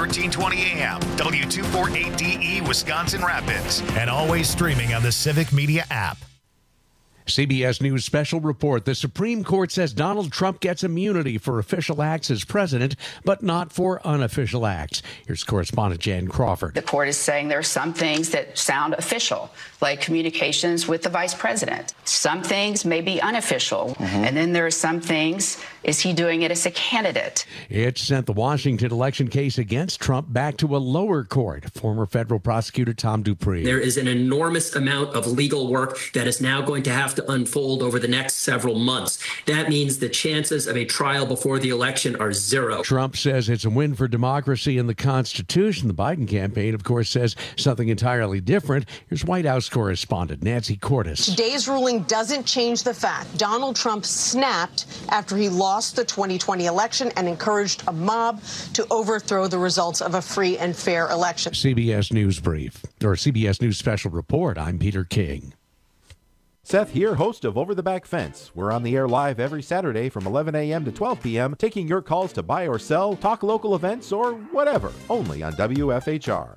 1320 AM, W248DE, Wisconsin Rapids, and always streaming on the Civic Media app. CBS News special report. The Supreme Court says Donald Trump gets immunity for official acts as president, but not for unofficial acts. Here's correspondent Jan Crawford. The court is saying there are some things that sound official, like communications with the vice president. Some things may be unofficial. And then there are some things, is he doing it as a candidate? It sent the Washington election case against Trump back to a lower court. Former federal prosecutor Tom Dupree. There is an enormous amount of legal work that is now going to have to unfold over the next several months. That means the chances of a trial before the election are zero. Trump says it's a win for democracy and the Constitution. The Biden campaign, of course, says something entirely different. Here's White House correspondent Nancy Cordes. Today's ruling doesn't change the fact Donald Trump snapped after he lost the 2020 election and encouraged a mob to overthrow the results of a free and fair election. CBS News special report. I'm Peter King. Seth here, host of Over the Back Fence. We're on the air live every Saturday from 11 a.m. to 12 p.m., taking your calls to buy or sell, talk local events, or whatever, only on WFHR.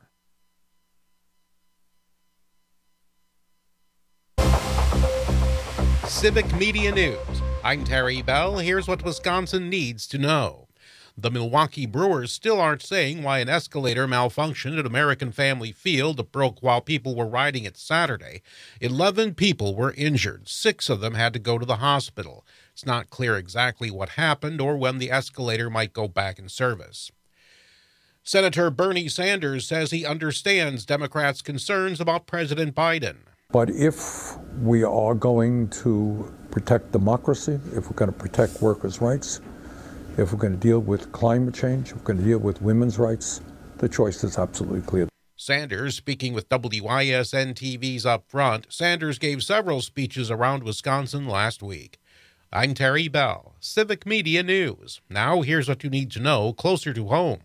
Civic Media News. I'm Terry Bell. Here's what Wisconsin needs to know. The Milwaukee Brewers still aren't saying why an escalator malfunctioned at American Family Field that broke while people were riding it Saturday. 11 people were injured. 6 of them had to go to the hospital. It's not clear exactly what happened or when the escalator might go back in service. Senator Bernie Sanders says he understands Democrats' concerns about President Biden. But if we are going to protect democracy, if we're going to protect workers' rights, if we're going to deal with climate change, if we're going to deal with women's rights, the choice is absolutely clear. Sanders, speaking with WISN TV's Up Front, Sanders gave several speeches around Wisconsin last week. I'm Terry Bell, Civic Media News. Now here's what you need to know closer to home.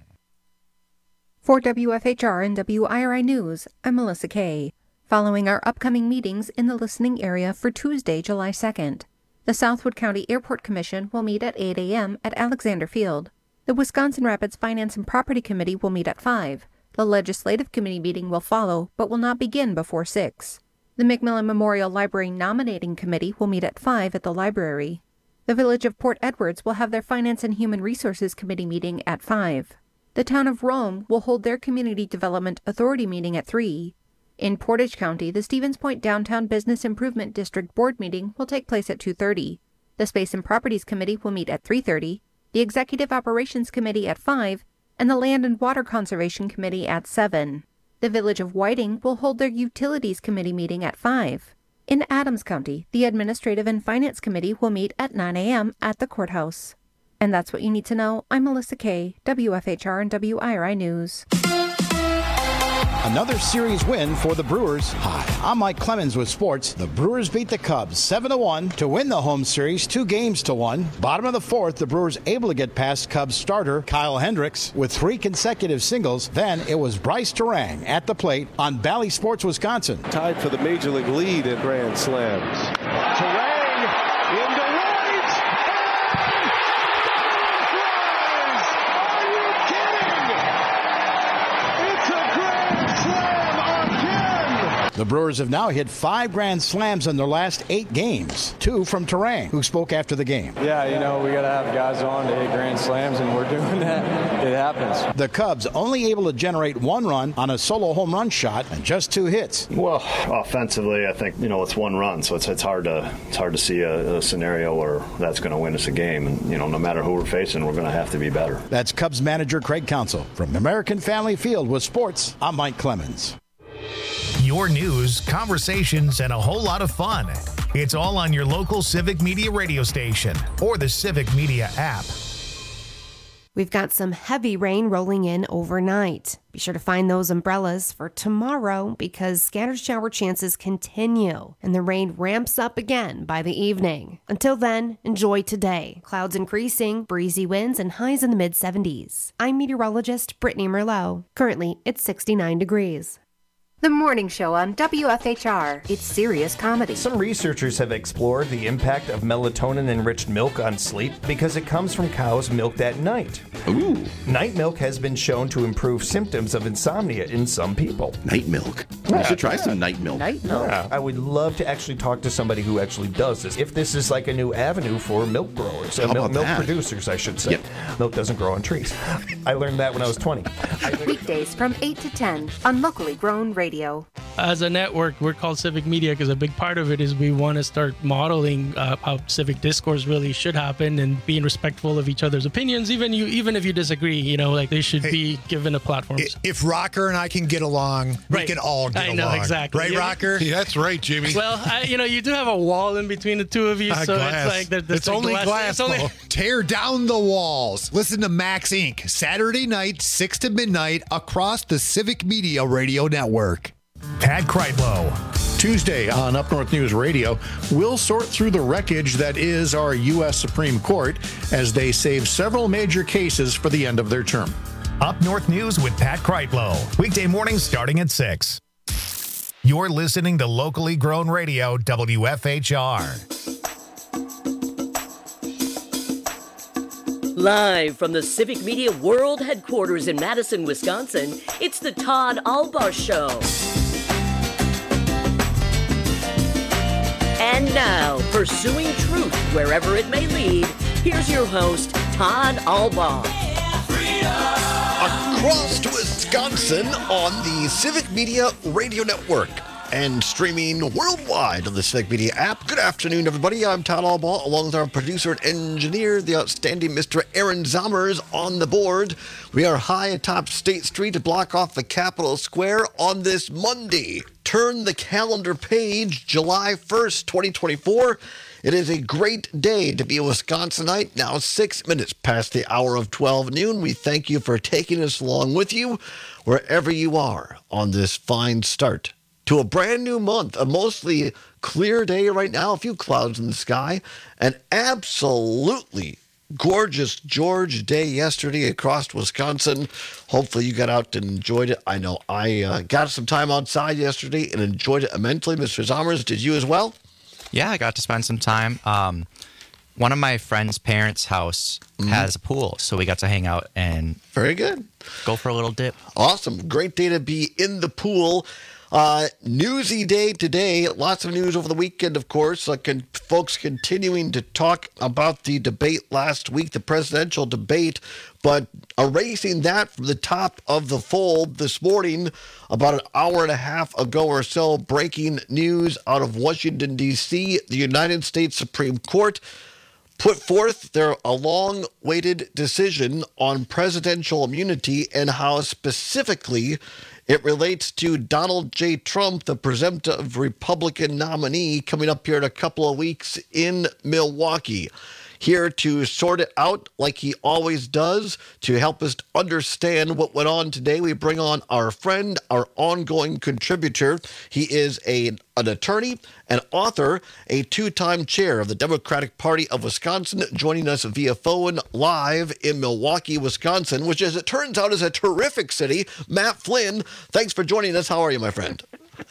For WFHR and WIRI News, I'm Melissa Kay. Following our upcoming meetings in the listening area for Tuesday, July 2nd. The Southwood County Airport Commission will meet at 8 a.m. at Alexander Field. The Wisconsin Rapids Finance and Property Committee will meet at 5. The Legislative Committee meeting will follow, but will not begin before 6. The McMillan Memorial Library Nominating Committee will meet at 5 at the library. The Village of Port Edwards will have their Finance and Human Resources Committee meeting at 5. The Town of Rome will hold their Community Development Authority meeting at 3. In Portage County, the Stevens Point Downtown Business Improvement District Board meeting will take place at 2:30. The Space and Properties Committee will meet at 3:30, the Executive Operations Committee at 5, and the Land and Water Conservation Committee at 7. The Village of Whiting will hold their Utilities Committee meeting at 5. In Adams County, the Administrative and Finance Committee will meet at 9 a.m. at the courthouse. And that's what you need to know. I'm Melissa Kay, WFHR and WIRI News. Another series win for the Brewers. Hi, I'm Mike Clemens with sports. The Brewers beat the Cubs 7-1 to win the home series 2-1. Bottom of the fourth, the Brewers able to get past Cubs starter Kyle Hendricks with 3 consecutive singles. Then it was Bryce Terang at the plate on Bally Sports Wisconsin. Tied for the Major League lead in Grand Slams. Terang into right. Are you kidding? It's a grand slam again. The Brewers have now hit 5 grand slams in their last 8 games. 2 from Terang, who spoke after the game. Yeah, we got to have guys on to hit grand slams, and we're doing that. It happens. The Cubs only able to generate 1 run on a solo home run shot and just 2 hits. Well, offensively, I think, it's 1 run, so it's hard to see a scenario where that's going to win us a game. And, no matter who we're facing, we're going to have to be better. That's Cubs manager Craig Counsell. From American Family Field with sports, I'm Mike Clemens. Your news, conversations, and a whole lot of fun. It's all on your local Civic Media radio station or the Civic Media app. We've got some heavy rain rolling in overnight. Be sure to find those umbrellas for tomorrow because scattered shower chances continue and the rain ramps up again by the evening. Until then, enjoy today. Clouds increasing, breezy winds, and highs in the mid-70s. I'm meteorologist Brittany Merlot. Currently, it's 69 degrees. The morning show on WFHR. It's serious comedy. Some researchers have explored the impact of melatonin-enriched milk on sleep because it comes from cows milked at night. Ooh. Night milk has been shown to improve symptoms of insomnia in some people. Night milk. I should try some night milk. Night milk. Yeah, I would love to actually talk to somebody who actually does this. If this is like a new avenue for milk growers, milk producers, I should say. Yep. Milk doesn't grow on trees. I learned that when I was 20. Weekdays from 8 to 10 on Locally Grown Radio. As a network, we're called Civic Media because a big part of it is we want to start modeling how civic discourse really should happen and being respectful of each other's opinions, even if you disagree. They should be given a platform. If Rocker and I can get along, we can all get along. I know, exactly. Right, Rocker? Yeah, that's right, Jimmy. Well, you do have a wall in between the two of you, so glass. it's like it's only glass. Tear down the walls. Listen to Max Inc. Saturday night, 6 to midnight, across the Civic Media Radio Network. Pat Kreitlow. Tuesday on Up North News Radio, we'll sort through the wreckage that is our U.S. Supreme Court as they save several major cases for the end of their term. Up North News with Pat Kreitlow. Weekday mornings starting at 6. You're listening to Locally Grown Radio, WFHR. Live from the Civic Media World Headquarters in Madison, Wisconsin, it's the Todd Albaugh Show. And now, pursuing truth wherever it may lead, here's your host, Todd Albaugh. Across Wisconsin on the Civic Media Radio Network and streaming worldwide on the Civic Media app. Good afternoon, everybody. I'm Todd Albaugh, along with our producer and engineer, the outstanding Mr. Aaron Zommers, on the board. We are high atop State Street to block off the Capitol Square on this Monday. Turn the calendar page, July 1st, 2024. It is a great day to be a Wisconsinite. Now 6 minutes past the hour of 12 noon. We thank you for taking us along with you wherever you are on this fine start to a brand new month, a mostly clear day right now, a few clouds in the sky, an absolutely gorgeous George day yesterday across Wisconsin. Hopefully you got out and enjoyed it. I know I got some time outside yesterday and enjoyed it immensely. Mr. Zommers, did you as well? Yeah, I got to spend some time. One of my friend's parents' house has a pool, so we got to hang out and very good. Go for a little dip. Awesome. Great day to be in the pool. Newsy day today. Lots of news over the weekend, of course. Folks continuing to talk about the debate last week, the presidential debate, but erasing that from the top of the fold this morning, about an hour and a half ago or so, breaking news out of Washington, D.C., the United States Supreme Court put forth a long-awaited decision on presidential immunity and how specifically it relates to Donald J. Trump, the presumptive Republican nominee, coming up here in a couple of weeks in Milwaukee. Here to sort it out like he always does, to help us understand what went on today, we bring on our friend, our ongoing contributor. He is an attorney, an author, a two-time chair of the Democratic Party of Wisconsin, joining us via phone live in Milwaukee, Wisconsin, which, as it turns out, is a terrific city. Matt Flynn, thanks for joining us. How are you, my friend?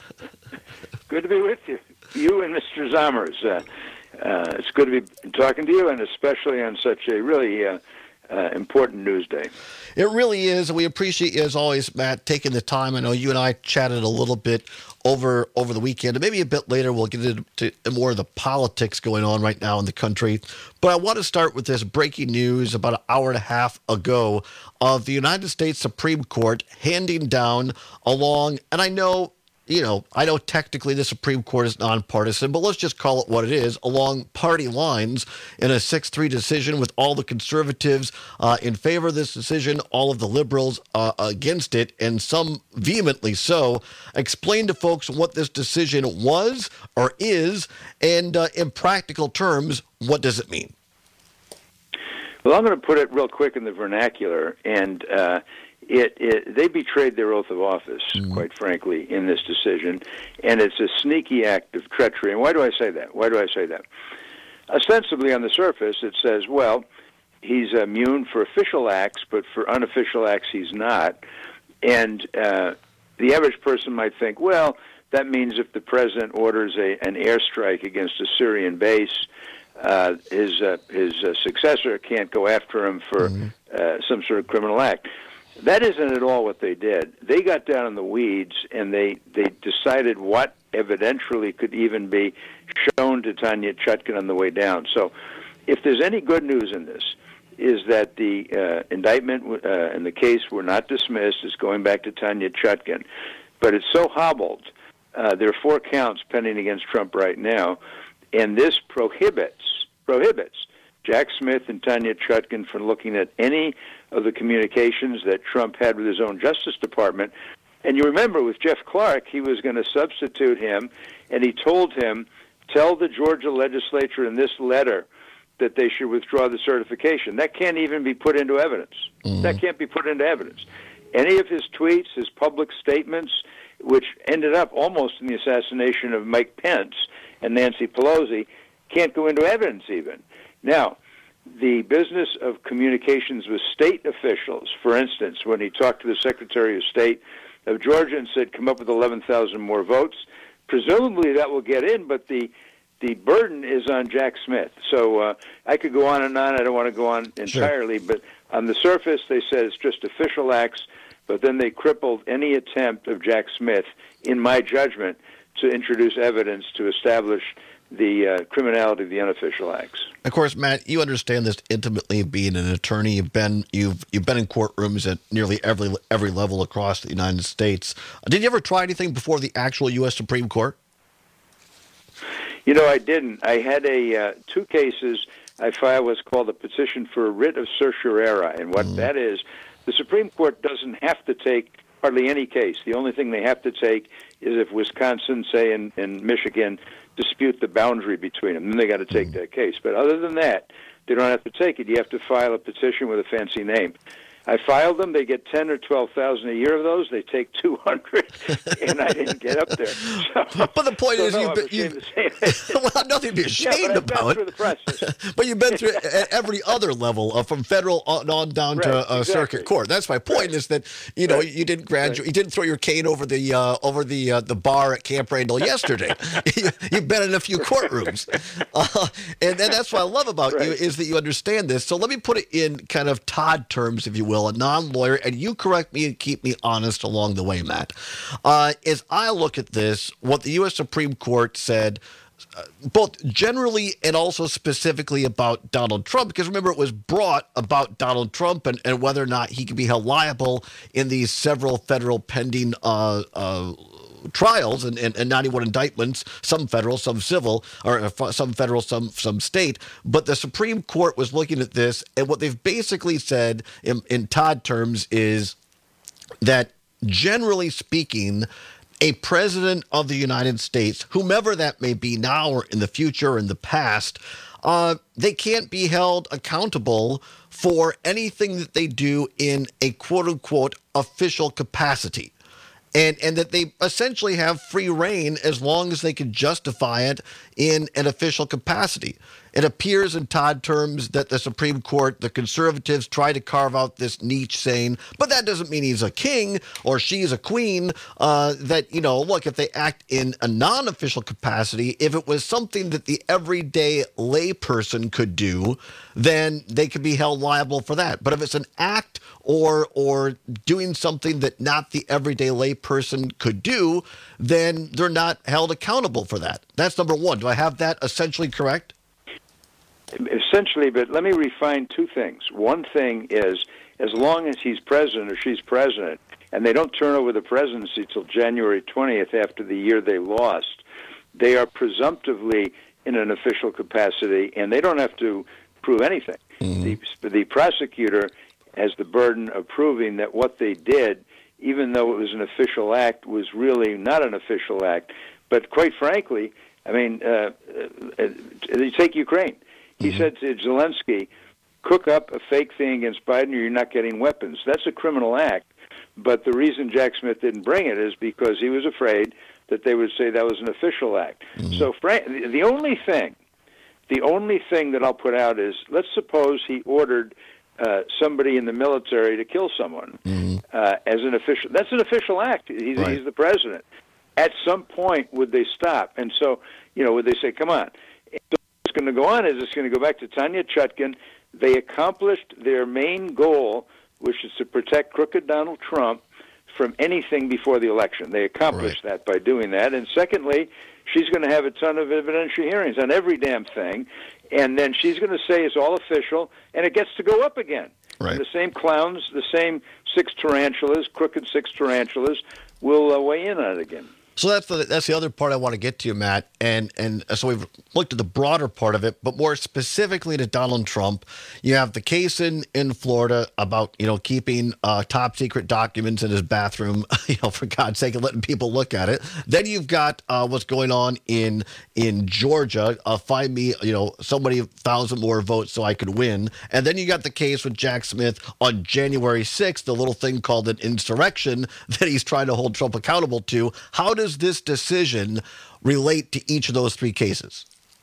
Good to be with you. You and Mr. Zommers. It's good to be talking to you, and especially on such a really important news day. It really is. We appreciate you, as always, Matt, taking the time. I know you and I chatted a little bit over the weekend, and maybe a bit later we'll get into more of the politics going on right now in the country. But I want to start with this breaking news about an hour and a half ago of the United States Supreme Court handing down and I know technically the Supreme Court is nonpartisan, but let's just call it what it is, along party lines in a 6-3 decision with all the conservatives in favor of this decision, all of the liberals against it, and some vehemently so. Explain to folks what this decision was or is, and in practical terms, what does it mean? Well, I'm going to put it real quick in the vernacular, and they betrayed their oath of office, quite frankly, in this decision, and it's a sneaky act of treachery. And why do I say that? Ostensibly, on the surface, it says, well, he's immune for official acts, but for unofficial acts, he's not. And the average person might think, well, that means if the president orders an airstrike against a Syrian base, his successor can't go after him for some sort of criminal act. That isn't at all what they did. They got down in the weeds, and they decided what evidentially could even be shown to Tanya Chutkan on the way down. So if there's any good news in this, is that the indictment and the case were not dismissed. It's going back to Tanya Chutkan. But it's so hobbled. There are 4 counts pending against Trump right now, and this prohibits Jack Smith and Tanya Chutkan from looking at any of the communications that Trump had with his own Justice Department. And you remember with Jeff Clark, he was going to substitute him, and he told him, tell the Georgia legislature in this letter that they should withdraw the certification. That can't even be put into evidence. That can't be put into evidence. Any of his tweets, his public statements, which ended up almost in the assassination of Mike Pence and Nancy Pelosi, can't go into evidence even. Now, the business of communications with state officials, for instance, when he talked to the Secretary of State of Georgia and said, come up with 11,000 more votes, presumably that will get in, but the burden is on Jack Smith. So I could go on and on. I don't want to go on entirely, but on the surface they said it's just official acts, but then they crippled any attempt of Jack Smith, in my judgment, to introduce evidence to establish the criminality of the unofficial acts. Of course, Matt, you understand this intimately, being an attorney. You've been in courtrooms at nearly every level across the United States. Did you ever try anything before the actual U.S. Supreme Court? You know, I didn't. I had 2 cases. I filed what's called a petition for a writ of certiorari, and what that is, the Supreme Court doesn't have to take hardly any case. The only thing they have to take is if Wisconsin, say, and Michigan dispute the boundary between them. Then they got to take that case. But other than that, they don't have to take it. You have to file a petition with a fancy name. I filed them. They get 10 or 12,000 a year of those. They take 200, and I didn't get up there. So, but the point is, well, nothing to be ashamed about. Through the process. But you've been through every other level, from federal on down to circuit court. That's my point. Is that you didn't graduate, you didn't throw your cane over the bar at Camp Randall yesterday. You've been in a few courtrooms, and that's what I love about you, is that you understand this. So let me put it in kind of Todd terms, if you will. A non-lawyer, and you correct me and keep me honest along the way, Matt. As I look at this, what the U.S. Supreme Court said, both generally and also specifically about Donald Trump, because remember, it was brought about Donald Trump and whether or not he could be held liable in these several federal pending trials and 91 indictments, some federal, some civil, or some federal, some state. But the Supreme Court was looking at this, and what they've basically said in Todd terms is that, generally speaking, a president of the United States, whomever that may be now or in the future or in the past, they can't be held accountable for anything that they do in a quote-unquote official capacity. And that they essentially have free reign as long as they can justify it in an official capacity. It appears in Todd terms that the Supreme Court, the conservatives, try to carve out this niche, saying, but that doesn't mean he's a king or she's a queen. That, look, if they act in a non-official capacity, if it was something that the everyday layperson could do, then they could be held liable for that. But if it's an act or doing something that not the everyday layperson could do, then they're not held accountable for that. That's number one. Do I have that essentially correct? Essentially, but let me refine 2 things. One thing is, as long as he's president or she's president, and they don't turn over the presidency till January 20th after the year they lost, they are presumptively in an official capacity, and they don't have to prove anything. The prosecutor has the burden of proving that what they did, even though it was an official act, was really not an official act. But quite frankly, I mean, they take Ukraine. He said to Zelensky, cook up a fake thing against Biden or you're not getting weapons. That's a criminal act. But the reason Jack Smith didn't bring it is because he was afraid that they would say that was an official act. So the only thing that I'll put out is, let's suppose he ordered somebody in the military to kill someone. as an official. That's an official act. He's the president. At some point, would they stop? And so, would they say, come on? So what's going to go on is it's going to go back to Tanya Chutkan. They accomplished their main goal, which is to protect crooked Donald Trump from anything before the election. They accomplished that by doing that. And secondly, she's going to have a ton of evidentiary hearings on every damn thing. And then she's going to say it's all official, and it gets to go up again. Right. And the same clowns, the same crooked six tarantulas, will weigh in on it again. So that's the other part I want to get to, Matt. And so we've looked at the broader part of it, but more specifically to Donald Trump. You have the case in Florida about, keeping top secret documents in his bathroom, for God's sake, and letting people look at it. Then you've got what's going on in Georgia. Find me, so many 1,000 more votes so I could win. And then you got the case with Jack Smith on January 6th, the little thing called an insurrection that he's trying to hold Trump accountable to. How does this decision relate to each of those three cases?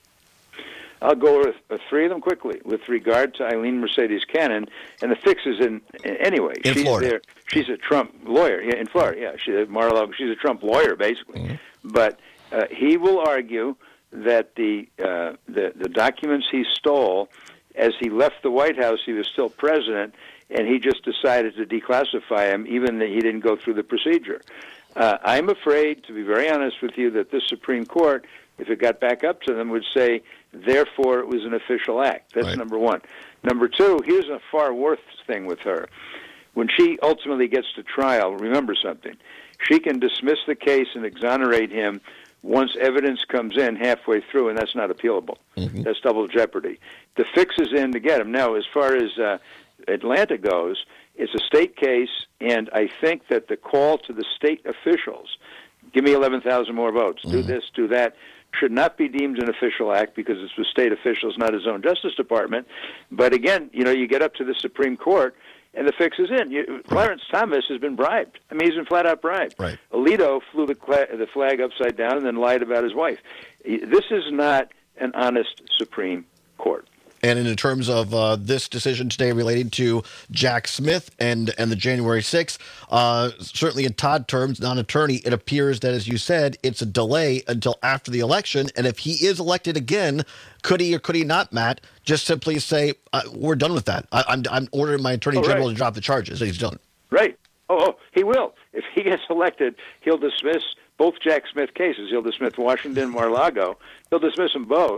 I'll go with three of them quickly. With regard to Eileen Mercedes Cannon, and the fix is anyway. In Florida. She's a Trump lawyer. Yeah, in Florida. Yeah, she's a Trump lawyer basically. Mm-hmm. But he will argue that the documents he stole, as he left the White House, he was still president, and he just decided to declassify him, even that he didn't go through the procedure. I'm afraid, to be very honest with you, that this Supreme Court, if it got back up to them, would say, therefore, it was an official act. That's number one. Number two, here's a far worse thing with her. When she ultimately gets to trial, remember something. She can dismiss the case and exonerate him once evidence comes in halfway through, and that's not appealable. Mm-hmm. That's double jeopardy. The fix is in to get him. Now, as far as Atlanta goes, it's a state case, and I think that the call to the state officials, give me 11,000 more votes, do this, do that, should not be deemed an official act because it's with state officials, not his own Justice Department. But again, you get up to the Supreme Court, and the fix is in. Clarence Thomas has been bribed. I mean, he's been flat out bribed. Right. Alito flew the flag upside down and then lied about his wife. This is not an honest Supreme Court. And in terms of this decision today relating to Jack Smith and the January 6th, certainly in Todd terms, non-attorney, it appears that, as you said, it's a delay until after the election. And if he is elected again, could he or could he not, Matt, just simply say, we're done with that. I'm ordering my attorney general to drop the charges. He's done. Right. Oh, he will. If he gets elected, he'll dismiss both Jack Smith cases. He'll dismiss Washington, Mar-a-Lago. He'll dismiss them both.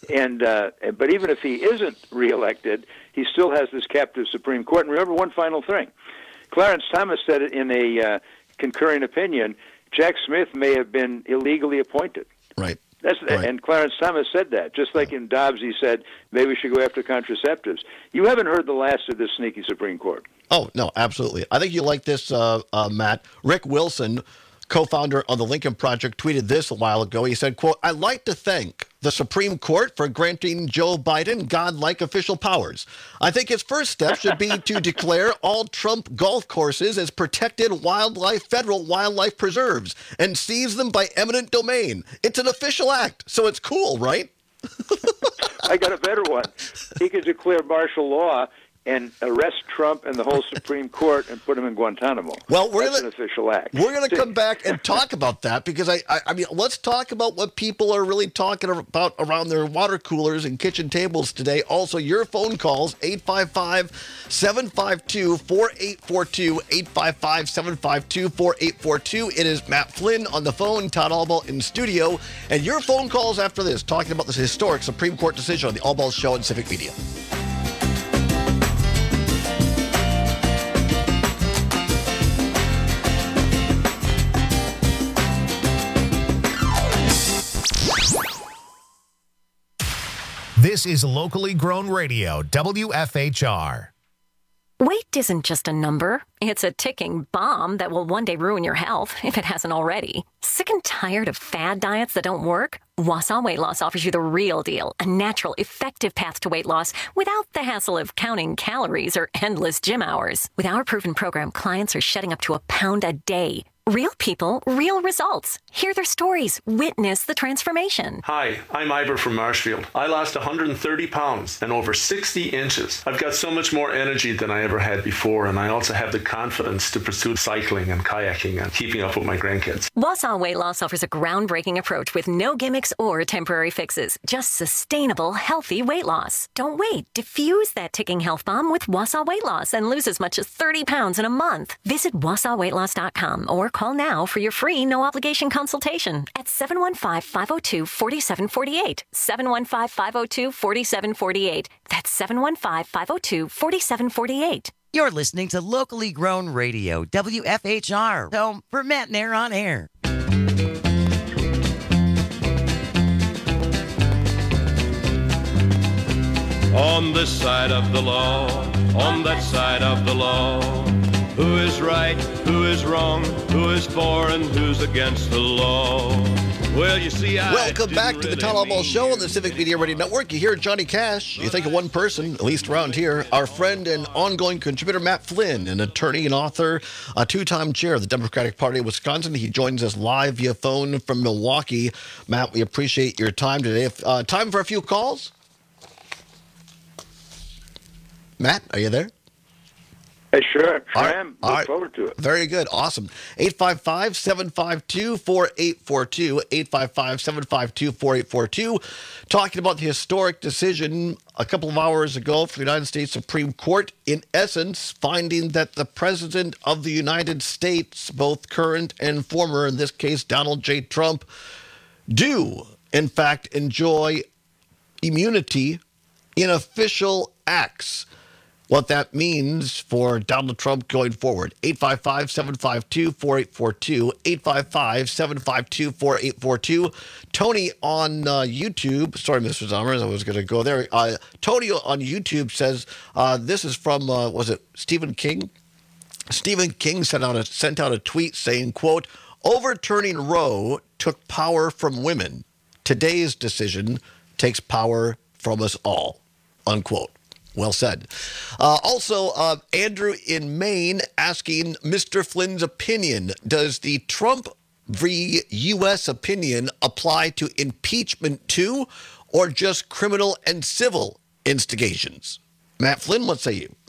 But even if he isn't reelected, he still has this captive Supreme Court. And remember one final thing. Clarence Thomas said it in a concurring opinion, Jack Smith may have been illegally appointed. Right. And Clarence Thomas said that. Just like in Dobbs, he said, maybe we should go after contraceptives. You haven't heard the last of this sneaky Supreme Court. Oh, no, absolutely. I think you like this, Matt. Rick Wilson, co-founder of the Lincoln Project, tweeted this a while ago. He said, quote, "I'd like to thank the Supreme Court for granting Joe Biden godlike official powers. I think his first step should be to declare all Trump golf courses as protected federal wildlife preserves and seize them by eminent domain. It's an official act, so it's cool, right?" I got a better one. He could declare martial law and arrest Trump and the whole Supreme Court and put him in Guantanamo. Well, that's an official act. We're going to come back and talk about that because I mean, let's talk about what people are really talking about around their water coolers and kitchen tables today. Also, your phone calls, 855-752-4842, 855-752-4842. It is Matt Flynn on the phone, Todd Albaugh in studio, and your phone calls after this, talking about this historic Supreme Court decision on the Albaugh Show and Civic Media. This is locally grown radio, WFHR. Weight isn't just a number. It's a ticking bomb that will one day ruin your health, if it hasn't already. Sick and tired of fad diets that don't work? Wausau Weight Loss offers you the real deal, a natural, effective path to weight loss without the hassle of counting calories or endless gym hours. With our proven program, clients are shedding up to a pound a day. Real people, real results. Hear their stories. Witness the transformation. Hi, I'm Ivor from Marshfield. I lost 130 pounds and over 60 inches. I've got so much more energy than I ever had before, and I also have the confidence to pursue cycling and kayaking and keeping up with my grandkids. Wausau Weight Loss offers a groundbreaking approach with no gimmicks or temporary fixes. Just sustainable, healthy weight loss. Don't wait. Diffuse that ticking health bomb with Wausau Weight Loss and lose as much as 30 pounds in a month. Visit WausauWeightLoss.com or call now for your free no-obligation consultation at 715-502-4748. 715-502-4748. That's 715-502-4748. You're listening to locally grown radio, WFHR, home for Matt and Air on Air. On this side of the law, on that side of the law. Who is right, who is wrong, who is for and who's against the law? Well, you see, Welcome back to the Todd Albaugh Show on the Civic Media Radio Network. You hear Johnny Cash. You think of one person, at least around here, our friend and ongoing contributor Matt Flynn, an attorney and author, a two-time chair of the Democratic Party of Wisconsin. He joins us live via phone from Milwaukee. Matt, we appreciate your time today. Time for a few calls? Matt, are you there? Hey, sure am. Look forward to it. Very good. Awesome. 855-752-4842. 855-752-4842. Talking about the historic decision a couple of hours ago for the United States Supreme Court, in essence, finding that the President of the United States, both current and former, in this case, Donald J. Trump, do, in fact, enjoy immunity in official acts. What that means for Donald Trump going forward. 855-752-4842. 855-752-4842. Tony on YouTube. Sorry, Mr. Zommers, I was going to go there. Tony on YouTube says, this is from, was it Stephen King? Stephen King sent out a tweet saying, quote, overturning Roe took power from women. Today's decision takes power from us all, unquote. Well said. Also, Andrew in Maine asking Mr. Flynn's opinion. Does the Trump v. U.S. opinion apply to impeachment too, or just criminal and civil instigations? Matt Flynn, what say you?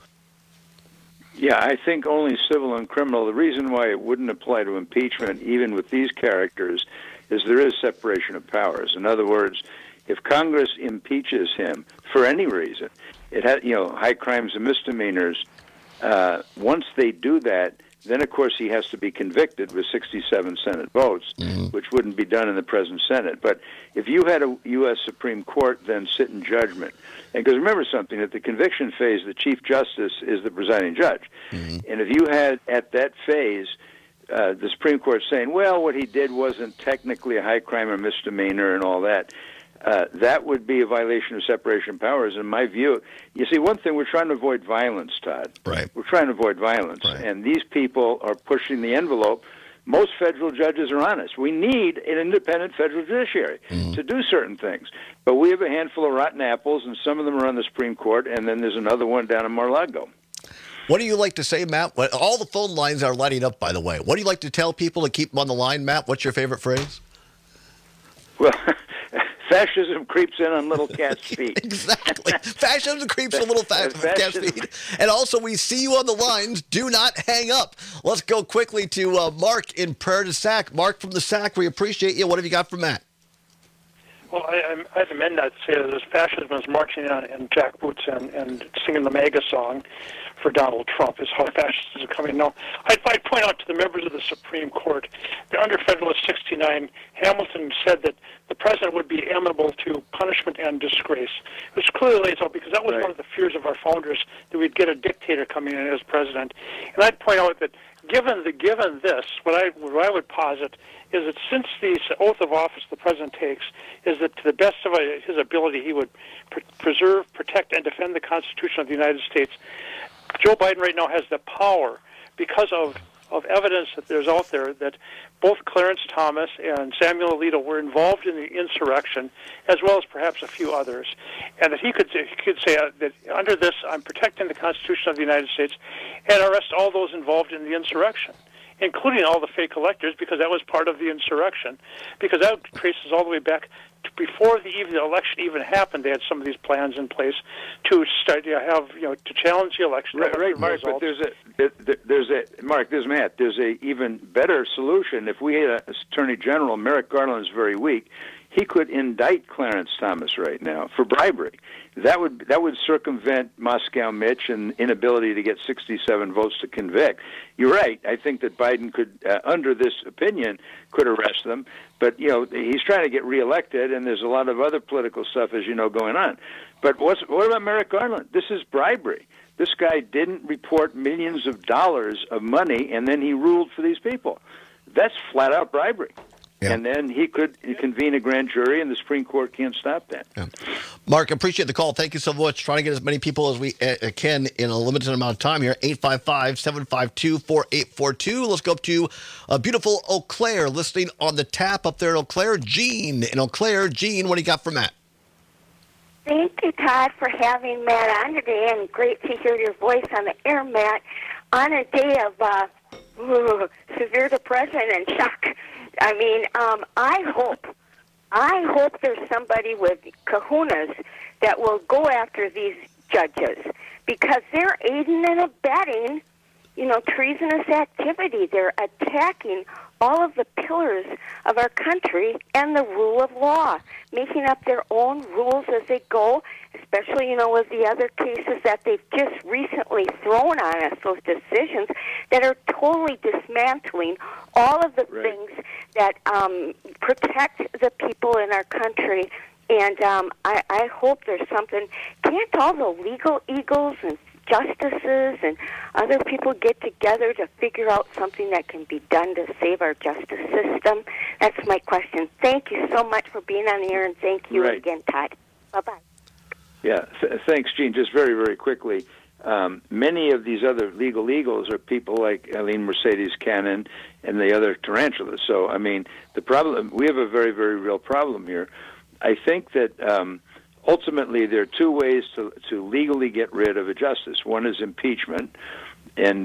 Yeah, I think only civil and criminal. The reason why it wouldn't apply to impeachment, even with these characters, is there is separation of powers. In other words, if Congress impeaches him for any reason, it has, high crimes and misdemeanors. Once they do that, then, of course, he has to be convicted with 67 Senate votes, which wouldn't be done in the present Senate. But if you had a U.S. Supreme Court then sit in judgment, and because remember something, at the conviction phase, the Chief Justice is the presiding judge. And if you had, at that phase, the Supreme Court saying, well, what he did wasn't technically a high crime or misdemeanor and all that, that would be a violation of separation of powers, in my view. You see, one thing, we're trying to avoid violence, Todd. Right. We're trying to avoid violence. Right. And these people are pushing the envelope. Most federal judges are honest. We need an independent federal judiciary to do certain things. But we have a handful of rotten apples, and some of them are on the Supreme Court, and then there's another one down in Mar-a-Lago. What do you like to say, Matt? All the phone lines are lighting up, by the way. What do you like to tell people to keep them on the line, Matt? What's your favorite phrase? Well, fascism creeps in on little cat's feet. Exactly. Fascism creeps in little cat's feet. And also, we see you on the lines. Do not hang up. Let's go quickly to Mark in Prairie du Sac. Mark from the Sac, we appreciate you. What have you got for Matt? Well, I'd amend that to say that as fascism is marching on in jackboots and singing the MAGA song for Donald Trump is how fascists are coming. No, I'd point out to the members of the Supreme Court that under Federalist 69, Hamilton said that the president would be amenable to punishment and disgrace, which clearly lays out, because that was one of the fears of our founders, that we'd get a dictator coming in as president. And I'd point out that given this, what I would posit is that since the oath of office the president takes is that to the best of his ability he would preserve, protect, and defend the Constitution of the United States. Joe Biden right now has the power, because of evidence that there's out there, that both Clarence Thomas and Samuel Alito were involved in the insurrection, as well as perhaps a few others, and that he could say that under this, I'm protecting the Constitution of the United States, and arrest all those involved in the insurrection. including all the fake electors, because that was part of the insurrection. Because that traces all the way back to before the election even happened. They had some of these plans in place to start to have, to challenge the election. Right, Mark. But Mark. There's Matt. There's a even better solution. If we had an Attorney General, Merrick Garland is very weak. He could indict Clarence Thomas right now for bribery. That would circumvent Moscow Mitch and inability to get 67 votes to convict. You're right. I think that Biden could, under this opinion, could arrest them. But he's trying to get reelected, and there's a lot of other political stuff, as you know, going on. But what about Merrick Garland? This is bribery. This guy didn't report millions of dollars of money, and then he ruled for these people. That's flat out bribery. Yeah. And then he could convene a grand jury, and the Supreme Court can't stop that. Yeah. Mark, appreciate the call. Thank you so much. Trying to get as many people as we can in a limited amount of time here. 855-752-4842. Let's go up to beautiful Eau Claire, listening on the tap up there in Eau Claire. Jean in Eau Claire. Jean, what do you got for Matt? Thank you, Todd, for having Matt on today, and great to hear your voice on the air, Matt, on a day of severe depression and shock. I mean, I hope there's somebody with kahunas that will go after these judges, because they're aiding and abetting, treasonous activity. They're attacking all of the pillars of our country and the rule of law, making up their own rules as they go, especially, with the other cases that they've just recently thrown on us, those decisions that are totally dismantling all of the things that protect the people in our country. And I hope there's something. Can't all the legal eagles and justices and other people get together to figure out something that can be done to save our justice system? That's my question. Thank you so much for being on the air, and thank you again, Todd. Bye-bye. Yeah, thanks, Gene. Just very, very quickly, many of these other legal eagles are people like Eileen Mercedes Cannon and the other tarantulas. So, I mean, the problem, we have a very, very real problem here. I think that ultimately, there are two ways to legally get rid of a justice. One is impeachment, and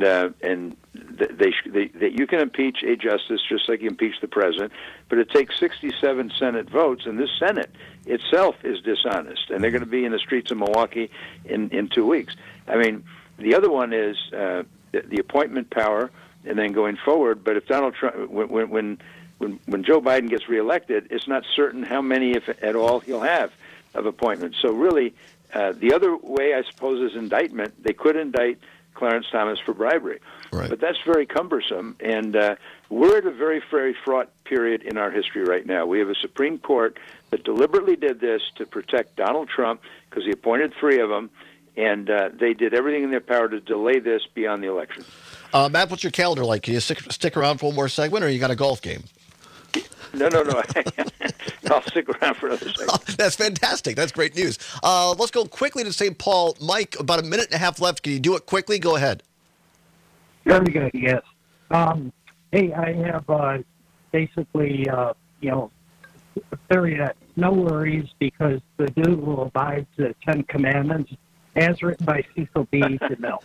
you can impeach a justice just like you impeach the president, but it takes 67 Senate votes, and this Senate itself is dishonest, and they're going to be in the streets of Milwaukee in 2 weeks. I mean, the other one is the appointment power, and then going forward. But if Donald Trump, when Joe Biden gets reelected, it's not certain how many, if at all, he'll have of appointments. So really, the other way, I suppose, is indictment. They could indict Clarence Thomas for bribery. Right. But that's very cumbersome, and we're at a very, very fraught period in our history right now. We have a Supreme Court that deliberately did this to protect Donald Trump because he appointed 3 of them, and they did everything in their power to delay this beyond the election. Matt, what's your calendar like? Can you stick around for one more segment, or you got a golf game? No. I'll stick around for another second. Oh, that's fantastic. That's great news. Let's go quickly to St. Paul. Mike, about a minute and a half left. Can you do it quickly? Go ahead. Very good, yes. Hey, I have basically, theory that no worries because the dude will abide the 10 Commandments as written by Cecil B. DeMille.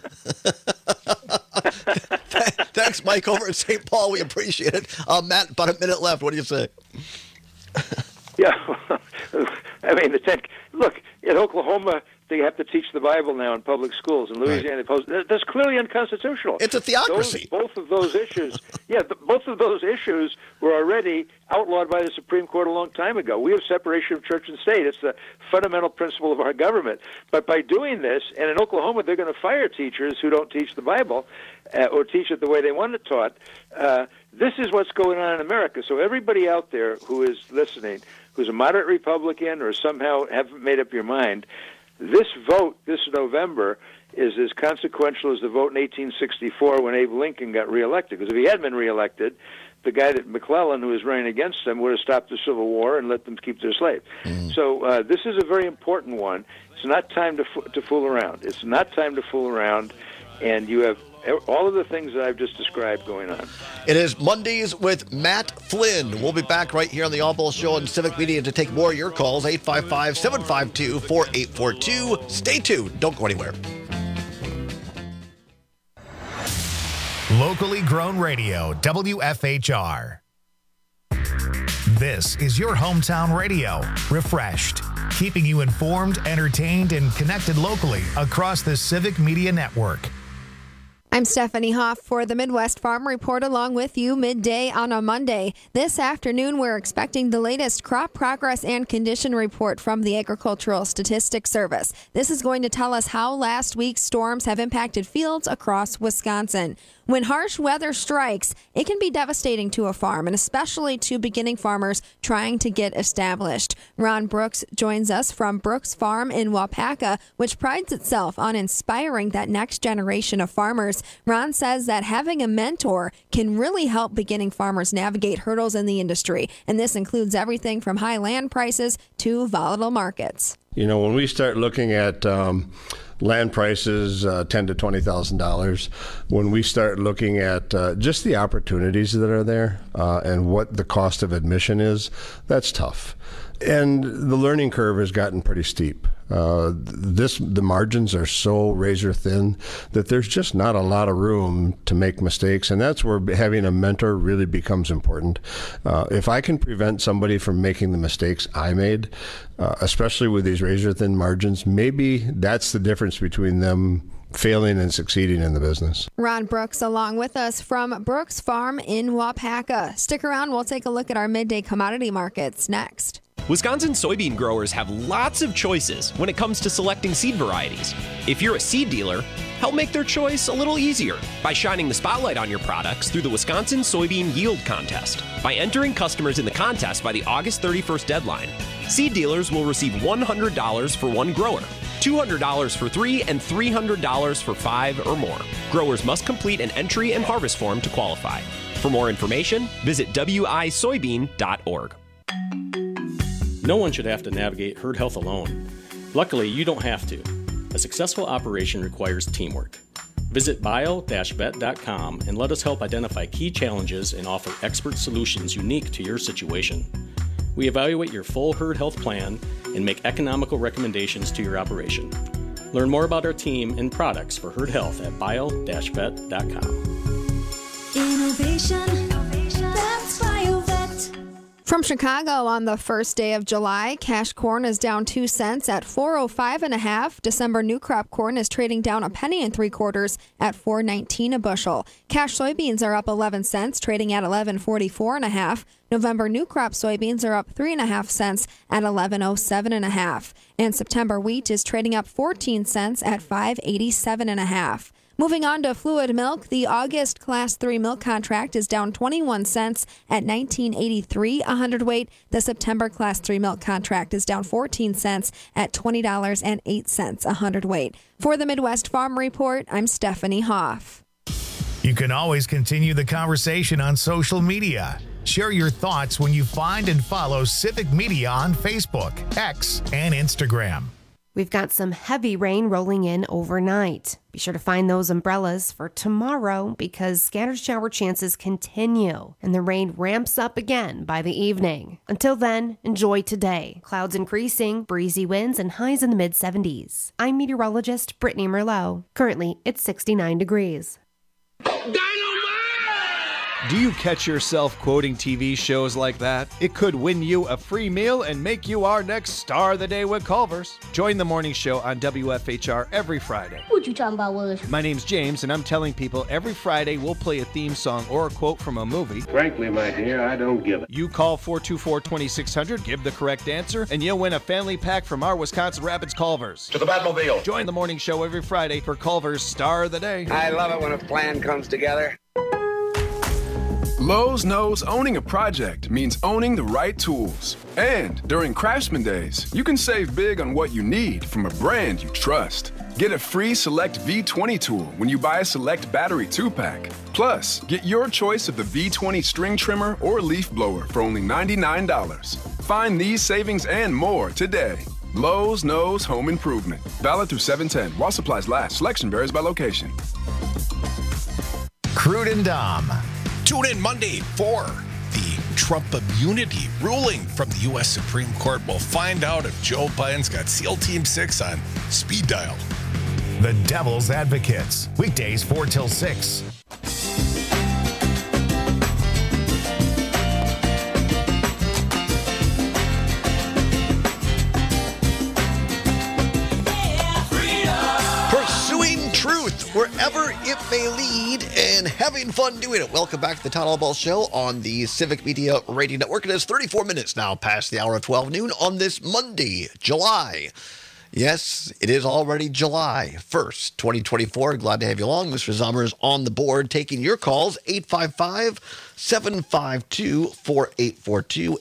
Thanks, Mike, over at St. Paul. We appreciate it. Matt, about a minute left. What do you say? Yeah, I mean, look, in Oklahoma, they have to teach the Bible now in public schools. In Louisiana, that's clearly unconstitutional. It's a theocracy. Both of those issues, both of those issues were already outlawed by the Supreme Court a long time ago. We have separation of church and state. It's the fundamental principle of our government. But by doing this, and in Oklahoma, they're going to fire teachers who don't teach the Bible or teach it the way they want it taught. This is what's going on in America. So everybody out there who is listening, who's a moderate Republican or somehow haven't made up your mind, this vote this November is as consequential as the vote in 1864 when Abe Lincoln got reelected. Because if he had been reelected, the guy that McClellan, who was running against him, would have stopped the Civil War and let them keep their slaves. So this is a very important one. It's not time to fool around. It's not time to fool around, and you have all of the things that I've just described going on. It is Mondays with Matt Flynn. We'll be back right here on the Oddball Show on Civic Media to take more of your calls, 855-752-4842. Stay tuned. Don't go anywhere. Locally grown radio, WFHR. This is your hometown radio, refreshed, keeping you informed, entertained, and connected locally across the Civic Media Network. I'm Stephanie Hoff for the Midwest Farm Report along with you midday on a Monday. This afternoon, we're expecting the latest crop progress and condition report from the Agricultural Statistics Service. This is going to tell us how last week's storms have impacted fields across Wisconsin. When harsh weather strikes, it can be devastating to a farm, and especially to beginning farmers trying to get established. Ron Brooks joins us from Brooks Farm in Waupaca, which prides itself on inspiring that next generation of farmers. Ron says that having a mentor can really help beginning farmers navigate hurdles in the industry, and this includes everything from high land prices to volatile markets. You know, when we start looking at land prices, $10,000 to $20,000. When we start looking at just the opportunities that are there and what the cost of admission is, that's tough. And the learning curve has gotten pretty steep. The margins are so razor thin that there's just not a lot of room to make mistakes, and that's where having a mentor really becomes important. If I can prevent somebody from making the mistakes I made, especially with these razor thin margins, maybe that's the difference between them failing and succeeding in the business. Ron Brooks along with us from Brooks Farm in Waupaca. Stick around, we'll take a look at our midday commodity markets next. Wisconsin soybean growers have lots of choices when it comes to selecting seed varieties. If you're a seed dealer, help make their choice a little easier by shining the spotlight on your products through the Wisconsin Soybean Yield Contest. By entering customers in the contest by the August 31st deadline, seed dealers will receive $100 for one grower, $200 for 3, and $300 for 5 or more. Growers must complete an entry and harvest form to qualify. For more information, visit wisoybean.org. No one should have to navigate herd health alone. Luckily, you don't have to. A successful operation requires teamwork. Visit bio-vet.com and let us help identify key challenges and offer expert solutions unique to your situation. We evaluate your full herd health plan and make economical recommendations to your operation. Learn more about our team and products for herd health at bio-vet.com. Innovation, that's BioVet. From Chicago on the first day of July, cash corn is down 2 cents at $4.05 December new crop corn is trading down 1 3/4 at $4.19 a bushel. Cash soybeans are up 11 cents, trading at $11.44 November new crop soybeans are up 3.5 cents at $11.07 And September wheat is trading up 14 cents at $5.87 Moving on to fluid milk, the August Class 3 milk contract is down 21 cents at $19.83 a hundredweight. The September Class 3 milk contract is down 14 cents at $20.08 a hundredweight. For the Midwest Farm Report, I'm Stephanie Hoff. You can always continue the conversation on social media. Share your thoughts when you find and follow Civic Media on Facebook, X, and Instagram. We've got some heavy rain rolling in overnight. Be sure to find those umbrellas for tomorrow because scattered shower chances continue and the rain ramps up again by the evening. Until then, enjoy today. Clouds increasing, breezy winds, and highs in the mid-70s. I'm meteorologist Brittany Merlot. Currently, it's 69 degrees. Do you catch yourself quoting TV shows like that? It could win you a free meal and make you our next star of the day with Culver's. Join the morning show on WFHR every Friday. What you talking about, Willis? My name's James, and I'm telling people every Friday we'll play a theme song or a quote from a movie. Frankly, my dear, I don't give it. You call 424-2600, give the correct answer, and you'll win a family pack from our Wisconsin Rapids Culver's. To the Batmobile. Join the morning show every Friday for Culver's Star of the Day. I love it when a plan comes together. Lowe's knows owning a project means owning the right tools. And during Craftsman Days, you can save big on what you need from a brand you trust. Get a free Select V20 tool when you buy a Select Battery 2-pack. Plus, get your choice of the V20 string trimmer or leaf blower for only $99. Find these savings and more today. Lowe's knows home improvement. Valid through 7/10 while supplies last. Selection varies by location. Crude and Dom. Tune in Monday for the Trump immunity ruling from the U.S. Supreme Court. We'll find out if Joe Biden's got SEAL Team 6 on speed dial. The Devil's Advocates, weekdays 4 till 6. may lead and having fun doing it. Welcome back to the Town Hall Ball Show on the Civic Media Radio Network. It is 34 minutes now past the hour of 12 noon on this Monday, July. Yes, it is already July 1st, 2024. Glad to have you along. Mr. Zomer is on the board taking your calls, 855-752-4842,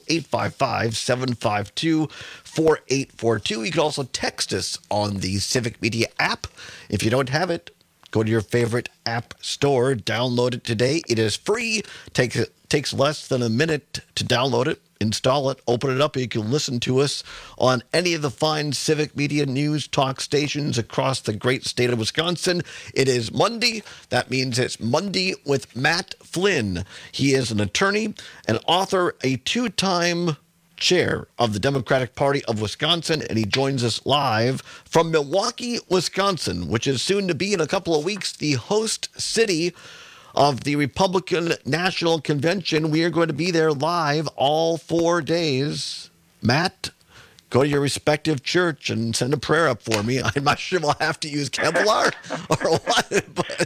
855-752-4842. You can also text us on the Civic Media app. If you don't have it, go to your favorite app store, download it today. It is free. Takes less than a minute to download it, install it, open it up, and you can listen to us on any of the fine Civic Media news talk stations across the great state of Wisconsin. It is Monday. That means it's Monday with Matt Flynn. He is an attorney, an author, a two-time chair of the Democratic Party of Wisconsin, and he joins us live from Milwaukee, Wisconsin, which is soon to be in a couple of weeks the host city of the Republican National Convention. We are going to be there live all 4 days. Matt, go to your respective church and send a prayer up for me. I'm not sure we'll have to use Kevlar or what.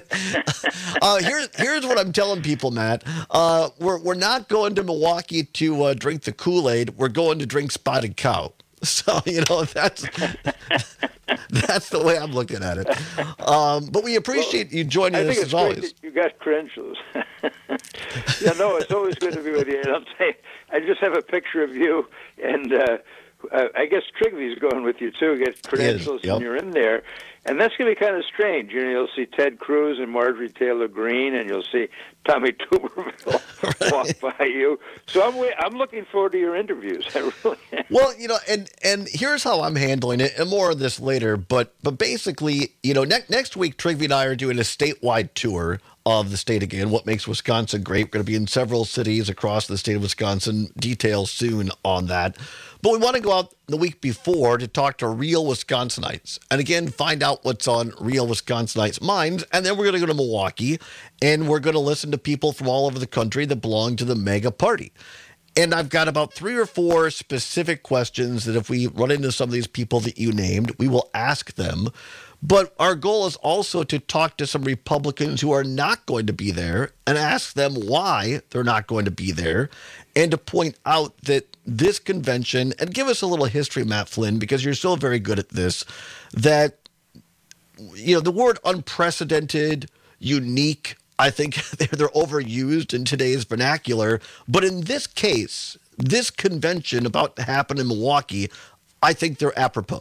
But here's what I'm telling people, Matt. We're not going to Milwaukee to drink the Kool-Aid. We're going to drink Spotted Cow. So, that's the way I'm looking at it. But we appreciate you joining us as always. You got credentials. It's always good to be with you. And I'll say, I just have a picture of you, and I guess Trigvy's going with you too. Get credentials, and you're in there. And that's going to be kind of strange. You'll see Ted Cruz and Marjorie Taylor Greene, and you'll see Tommy Tuberville walk by you. So I'm looking forward to your interviews. I really am. Well, and here's how I'm handling it, and more of this later. But basically, next week, Trigvy and I are doing a statewide tour of the state again. What makes Wisconsin great? We're going to be in several cities across the state of Wisconsin. Details soon on that. But we want to go out the week before to talk to real Wisconsinites. And again, find out what's on real Wisconsinites' minds. And then we're going to go to Milwaukee, and we're going to listen to people from all over the country that belong to the MAGA party. And I've got about 3 or 4 specific questions that if we run into some of these people that you named, we will ask them. But our goal is also to talk to some Republicans who are not going to be there and ask them why they're not going to be there, and to point out that this convention, and give us a little history, Matt Flynn, because you're so very good at this, that, the word unprecedented, unique, I think they're overused in today's vernacular. But in this case, this convention about to happen in Milwaukee, I think they're apropos.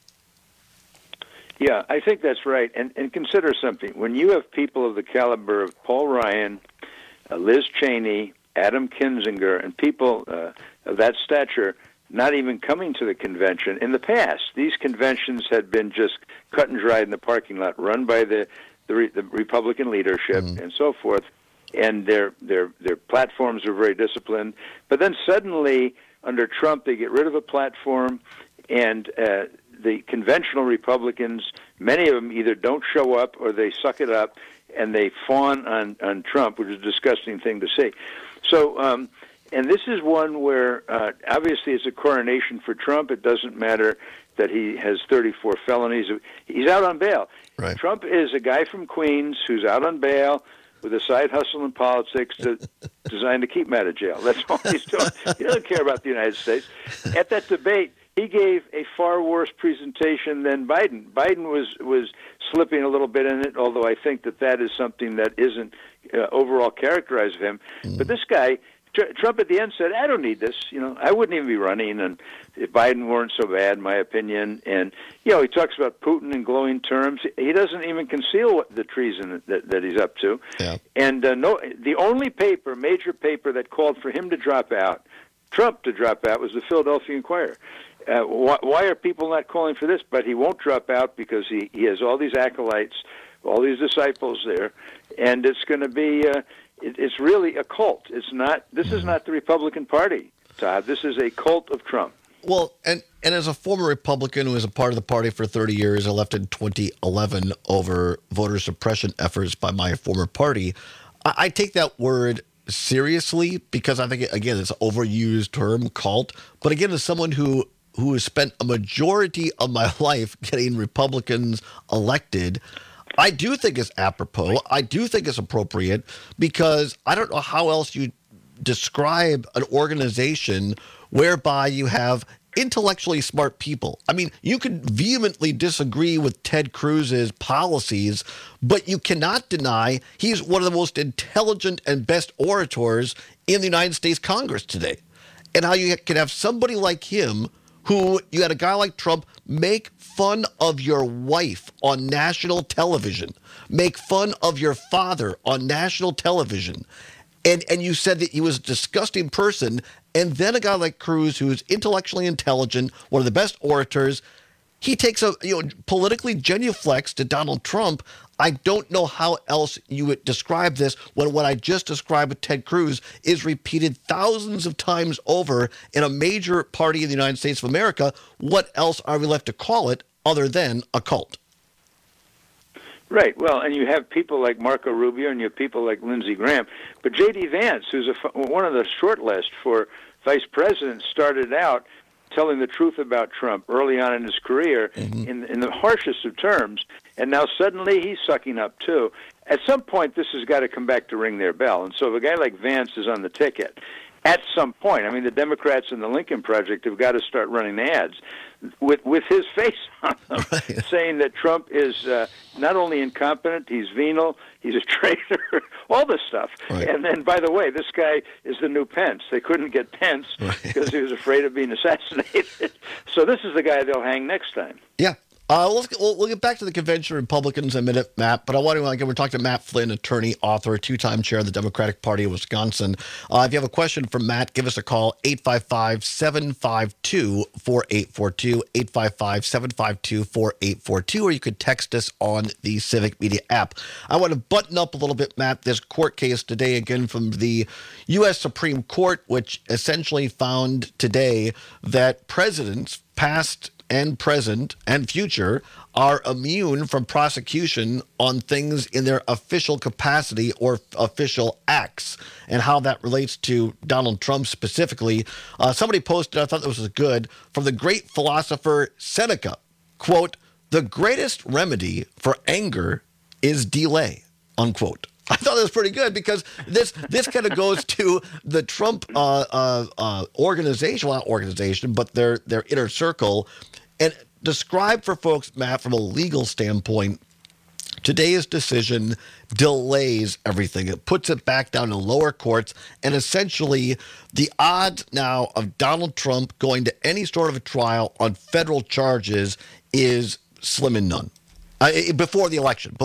Yeah, I think that's right. And consider something. When you have people of the caliber of Paul Ryan, Liz Cheney, Adam Kinzinger, and people of that stature not even coming to the convention. In the past, these conventions had been just cut and dried in the parking lot, run by the Republican leadership and so forth, and their platforms are very disciplined. But then suddenly, under Trump, they get rid of a platform, and the conventional Republicans, many of them either don't show up or they suck it up, and they fawn on Trump, which is a disgusting thing to say. So, and this is one where obviously it's a coronation for Trump. It doesn't matter that he has 34 felonies. He's out on bail. Right. Trump is a guy from Queens who's out on bail with a side hustle in politics designed to keep him out of jail. That's all he's doing. He doesn't care about the United States. At that debate, he gave a far worse presentation than Biden. Biden was slipping a little bit in it, although I think that is something that isn't overall characterized of him. But this guy, Trump at the end said, I don't need this. I wouldn't even be running, and if Biden weren't so bad, in my opinion. And, he talks about Putin in glowing terms. He doesn't even conceal the treason that he's up to. Yeah. And the only major paper that called for him to drop out, Trump to drop out, was the Philadelphia Inquirer. Why are people not calling for this? But he won't drop out because he has all these acolytes, all these disciples there, and it's going to be it's really a cult. It's not. This is not the Republican Party, Todd. This is a cult of Trump. Well, and as a former Republican who was a part of the party for 30 years, I left in 2011 over voter suppression efforts by my former party, I take that word seriously because I think, again, it's an overused term, cult. But again, as someone who has spent a majority of my life getting Republicans elected, I do think it's apropos. I do think it's appropriate because I don't know how else you describe an organization whereby you have intellectually smart people. I mean, you could vehemently disagree with Ted Cruz's policies, but you cannot deny he's one of the most intelligent and best orators in the United States Congress today. And how you can have somebody like him, who you had a guy like Trump make fun of your wife on national television, make fun of your father on national television, and you said that he was a disgusting person, and then a guy like Cruz, who is intellectually intelligent, one of the best orators, he takes a politically genuflects to Donald Trump. I don't know how else you would describe this when what I just described with Ted Cruz is repeated thousands of times over in a major party in the United States of America. What else are we left to call it other than a cult? Right. Well, and you have people like Marco Rubio and you have people like Lindsey Graham. But J.D. Vance, who's one of the short list for vice president, started out telling the truth about Trump early on in his career in the harshest of terms, and now suddenly he's sucking up too. At some point, this has got to come back to ring their bell. And so if a guy like Vance is on the ticket, at some point, I mean, the Democrats and the Lincoln Project have got to start running ads with his face on them, saying that Trump is not only incompetent, he's venal, he's a traitor, all this stuff. Right. And then, by the way, this guy is the new Pence. They couldn't get Pence because he was afraid of being assassinated. So this is the guy they'll hang next time. Yeah. We'll get back to the convention Republicans in a minute, Matt, but I want to, again, we're talking to Matt Flynn, attorney, author, two-time chair of the Democratic Party of Wisconsin. If you have a question for Matt, give us a call, 855-752-4842, 855-752-4842, or you could text us on the Civic Media app. I want to button up a little bit, Matt, this court case today, again, from the U.S. Supreme Court, which essentially found today that presidents, past and present and future, are immune from prosecution on things in their official capacity or official acts, and how that relates to Donald Trump specifically. Somebody posted, I thought this was good, from the great philosopher Seneca, quote, "The greatest remedy for anger is delay," unquote. I thought that was pretty good because this kind of goes to the Trump organization, well, not organization, but their inner circle. And describe for folks, Matt, from a legal standpoint, today's decision delays everything. It puts it back down to lower courts, and essentially the odds now of Donald Trump going to any sort of a trial on federal charges is slim and none. Before the election.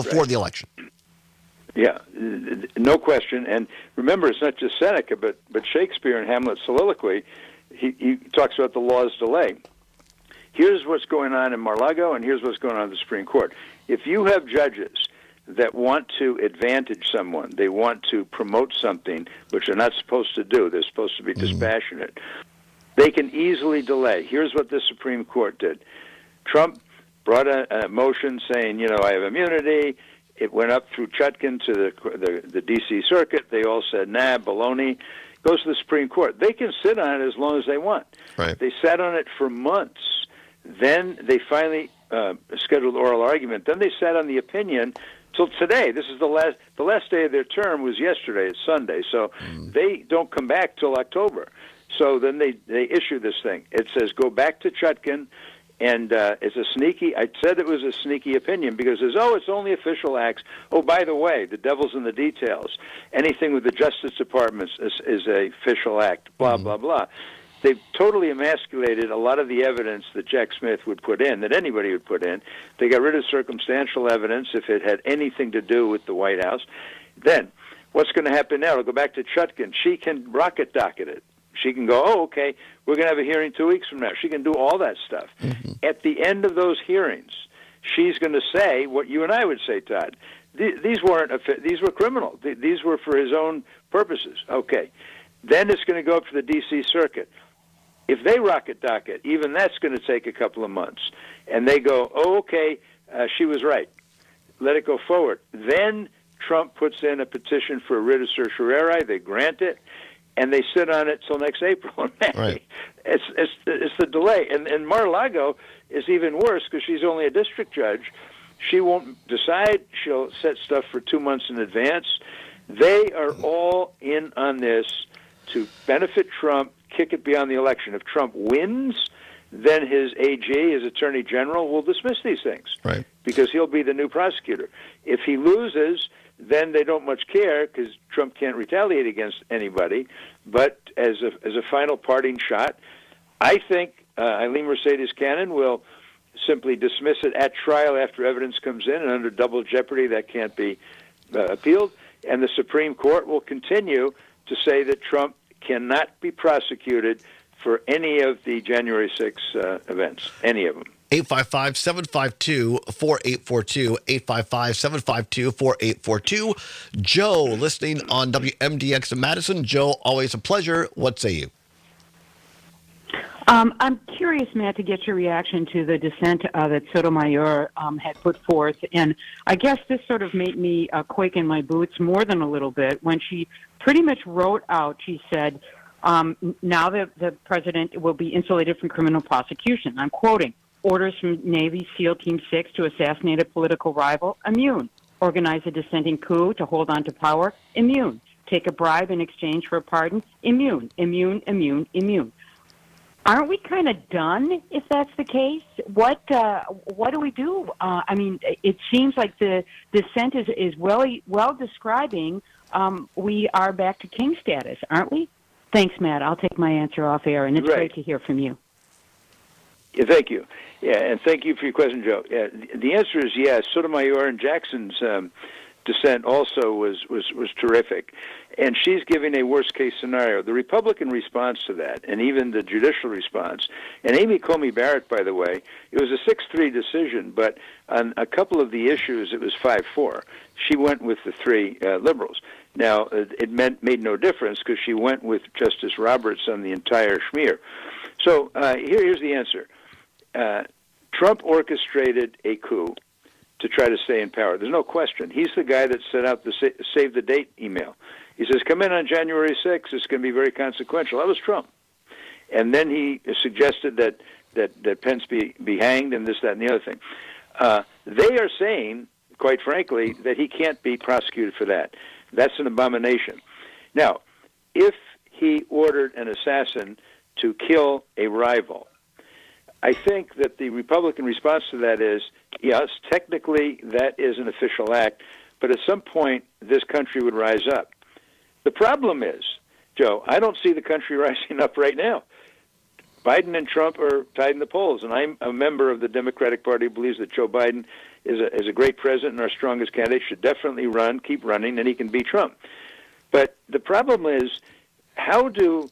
Yeah, no question. And remember, it's not just Seneca, but Shakespeare in Hamlet's soliloquy, he talks about the law's delay. Here's what's going on in Mar-a-Lago, and here's what's going on in the Supreme Court. If you have judges that want to advantage someone, they want to promote something, which they're not supposed to do, they're supposed to be dispassionate, they can easily delay. Here's what the Supreme Court did. Trump brought a motion saying, I have immunity. It went up through Chutkan to the D.C. Circuit. They all said, nah, baloney. Goes to the Supreme Court. They can sit on it as long as they want. Right. They sat on it for months. Then they finally scheduled oral argument. Then they sat on the opinion till today. This is the last day of their term was yesterday. It's Sunday. So they don't come back till October. So then they issue this thing. It says go back to Chutkan. And it's a sneaky, I said it was a sneaky opinion because it's only official acts. Oh, by the way, the devil's in the details. Anything with the Justice Department is a official act, blah, blah, blah. They've totally emasculated a lot of the evidence that Jack Smith would put in, that anybody would put in. They got rid of circumstantial evidence if it had anything to do with the White House. Then, what's going to happen now? It'll go back to Chutkan. She can rocket docket it. She can go, okay, we're going to have a hearing 2 weeks from now. She can do all that stuff. At the end of those hearings, she's going to say what you and I would say, Todd. These were criminal. These were for his own purposes. Okay. Then it's going to go up to the D.C. Circuit. If they rocket docket, even that's going to take a couple of months. And they go, she was right. Let it go forward. Then Trump puts in a petition for a writ of certiorari. They grant it. And they sit on it till next April and May. Right. It's the delay. And Mar-a-Lago is even worse because she's only a district judge. She won't decide. She'll set stuff for 2 months in advance. They are all in on this to benefit Trump, kick it beyond the election. If Trump wins, then his AG, his attorney general, will dismiss these things. Right. Because he'll be the new prosecutor. If he loses, then they don't much care because Trump can't retaliate against anybody. But as a final parting shot, I think Eileen Mercedes Cannon will simply dismiss it at trial after evidence comes in, and under double jeopardy that can't be appealed. And the Supreme Court will continue to say that Trump cannot be prosecuted for any of the January 6 events, any of them. 855-752-4842, 855-752-4842. Joe, listening on WMDX in Madison. Joe, always a pleasure. What say you? I'm curious, Matt, to get your reaction to the dissent that Sotomayor had put forth. And I guess this sort of made me quake in my boots more than a little bit when she pretty much wrote out, she said, now the president will be insulated from criminal prosecution. I'm quoting, orders from Navy SEAL Team 6 to assassinate a political rival, immune. Organize a dissenting coup to hold on to power, immune. Take a bribe in exchange for a pardon, immune, immune, immune, immune. Aren't we kind of done if that's the case? What do we do? I mean, it seems like the dissent is well describing we are back to king status, aren't we? Thanks, Matt. I'll take my answer off air, and it's great to hear from you. Yeah, thank you. Yeah, and thank you for your question, Joe. Yeah, the answer is yes. Sotomayor and Jackson's dissent also was terrific. And she's giving a worst-case scenario. The Republican response to that, and even the judicial response, and Amy Coney Barrett, by the way, it was a 6-3 decision, but on a couple of the issues, it was 5-4. She went with the three liberals. Now, it made no difference because she went with Justice Roberts on the entire schmear. So here's the answer. Trump orchestrated a coup to try to stay in power. There's no question. He's the guy that set out the save the date email. He says, come in on January 6th. It's going to be very consequential. That was Trump. And then he suggested that Pence be hanged and this, that, and the other thing. They are saying, quite frankly, that he can't be prosecuted for that. That's an abomination. Now, if he ordered an assassin to kill a rival, I think that the Republican response to that is, yes, technically that is an official act, but at some point this country would rise up. The problem is, Joe, I don't see the country rising up right now. Biden and Trump are tied in the polls, and I'm a member of the Democratic Party who believes that Joe Biden is a great president and our strongest candidate, should definitely keep running, and he can beat Trump. But the problem is, how do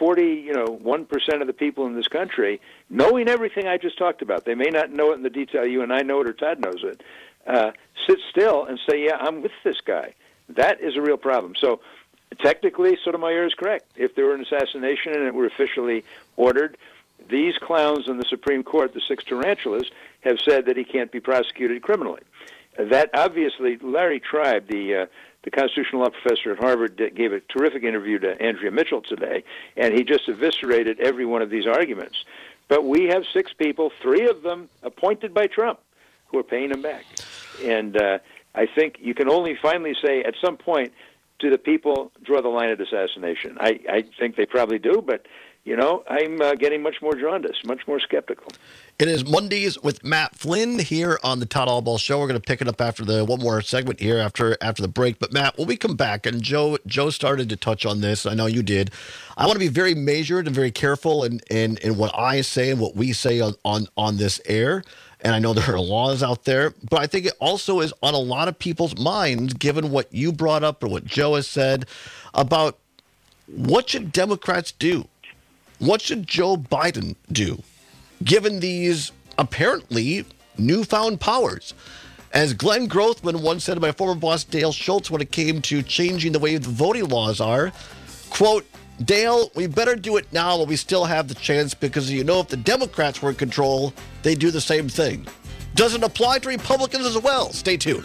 1% of the people in this country, knowing everything I just talked about, they may not know it in the detail you and I know it or Todd knows it, sit still and say, yeah, I'm with this guy. That is a real problem. So technically, Sotomayor is correct. If there were an assassination and it were officially ordered, these clowns in the Supreme Court, the 6 tarantulas, have said that he can't be prosecuted criminally. That obviously, Larry Tribe, the constitutional law professor at Harvard, gave a terrific interview to Andrea Mitchell today, and he just eviscerated every one of these arguments. But we have 6 people, 3 of them appointed by Trump, who are paying him back. And I think you can only finally say at some point, do the people draw the line at assassination? I think they probably do, but, I'm getting much more jaundiced, much more skeptical. It is Mondays with Matt Flynn here on the Todd Albaugh Show. We're going to pick it up after one more segment here after the break. But Matt, when we come back, and Joe started to touch on this, I know you did. I want to be very measured and very careful in what I say and what we say on this air. And I know there are laws out there, but I think it also is on a lot of people's minds, given what you brought up and what Joe has said about what should Democrats do? What should Joe Biden do, given these apparently newfound powers? As Glenn Grothman once said to my former boss, Dale Schultz, when it came to changing the way the voting laws are, quote, Dale, we better do it now while we still have the chance because, if the Democrats were in control, they'd do the same thing. Doesn't apply to Republicans as well. Stay tuned.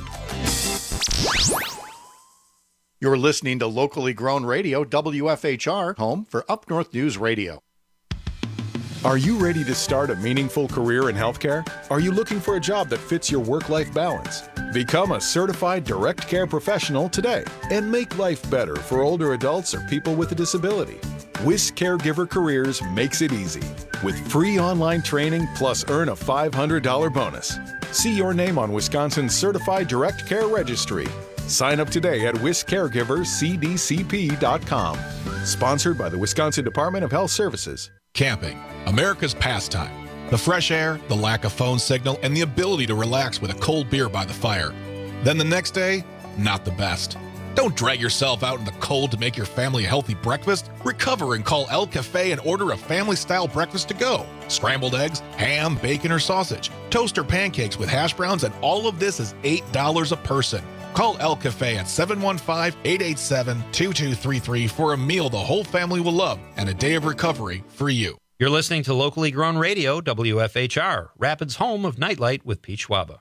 You're listening to locally grown radio, WFHR, home for Up North News Radio. Are you ready to start a meaningful career in healthcare? Are you looking for a job that fits your work-life balance? Become a certified direct care professional today and make life better for older adults or people with a disability. WIS Caregiver Careers makes it easy with free online training plus earn a $500 bonus. See your name on Wisconsin's Certified Direct Care Registry. Sign up today at wiscaregivercdcp.com. Sponsored by the Wisconsin Department of Health Services. Camping, America's pastime. The fresh air, the lack of phone signal, and the ability to relax with a cold beer by the fire. Then the next day, not the best. Don't drag yourself out in the cold to make your family a healthy breakfast. Recover and call El Cafe and order a family-style breakfast to go. Scrambled eggs, ham, bacon, or sausage, toast or pancakes with hash browns, and all of this is $8 a person. Call El Cafe at 715-887-2233 for a meal the whole family will love and a day of recovery for you. You're listening to locally grown radio, WFHR, Rapids' home of Nightlight with Pete Schwaba.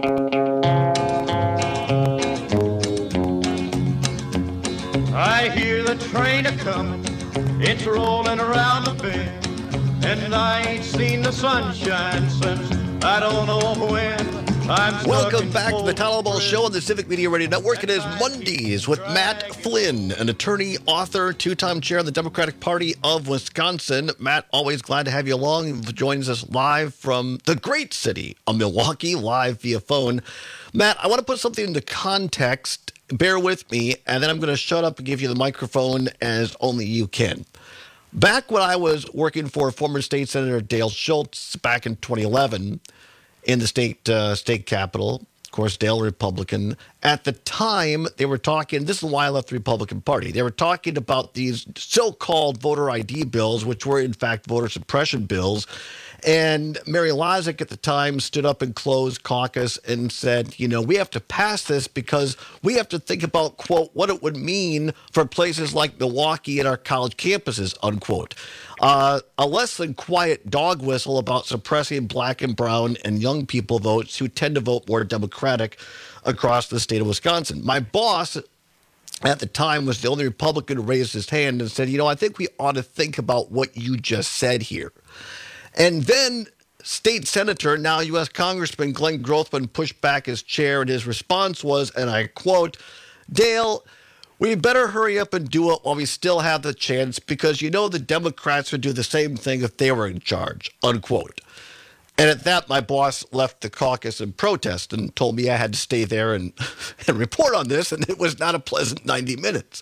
I hear the train a-comin', it's rolling around the bend, and I ain't seen the sunshine since I don't know when. Welcome back to the Tyler Ball Show on the Civic Media Radio Network. It is Mondays with Matt Flynn, an attorney, author, two-time chair of the Democratic Party of Wisconsin. Matt, always glad to have you along. He joins us live from the great city of Milwaukee, live via phone. Matt, I want to put something into context. Bear with me, and then I'm going to shut up and give you the microphone as only you can. Back when I was working for former State Senator Dale Schultz back in 2011 in the state capital, of course, Dale Republican, at the time they were talking, this is why I left the Republican Party, they were talking about these so-called voter ID bills, which were in fact voter suppression bills. And Mary Lazick at the time stood up and closed caucus and said, you know, we have to pass this because we have to think about, quote, what it would mean for places like Milwaukee and our college campuses, unquote. A less than quiet dog whistle about suppressing black and brown and young people votes who tend to vote more Democratic across the state of Wisconsin. My boss at the time was the only Republican who raised his hand and said, you know, I think we ought to think about what you just said here. And then State Senator, now U.S. Congressman Glenn Grothman pushed back his chair, and his response was, and I quote, Dale, we better hurry up and do it while we still have the chance because you know the Democrats would do the same thing if they were in charge, unquote. And at that, my boss left the caucus in protest and told me I had to stay there and report on this, and it was not a pleasant 90 minutes.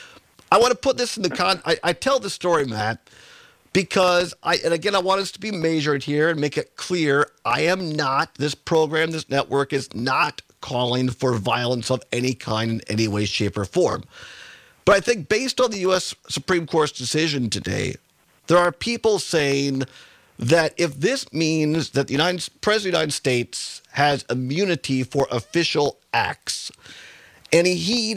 I want to put this in the I tell the story, Matt, because I want us to be measured here and make it clear, I am not, this program, this network is not calling for violence of any kind in any way, shape, or form. But I think based on the U.S. Supreme Court's decision today, there are people saying that if this means that the President of the United States has immunity for official acts, and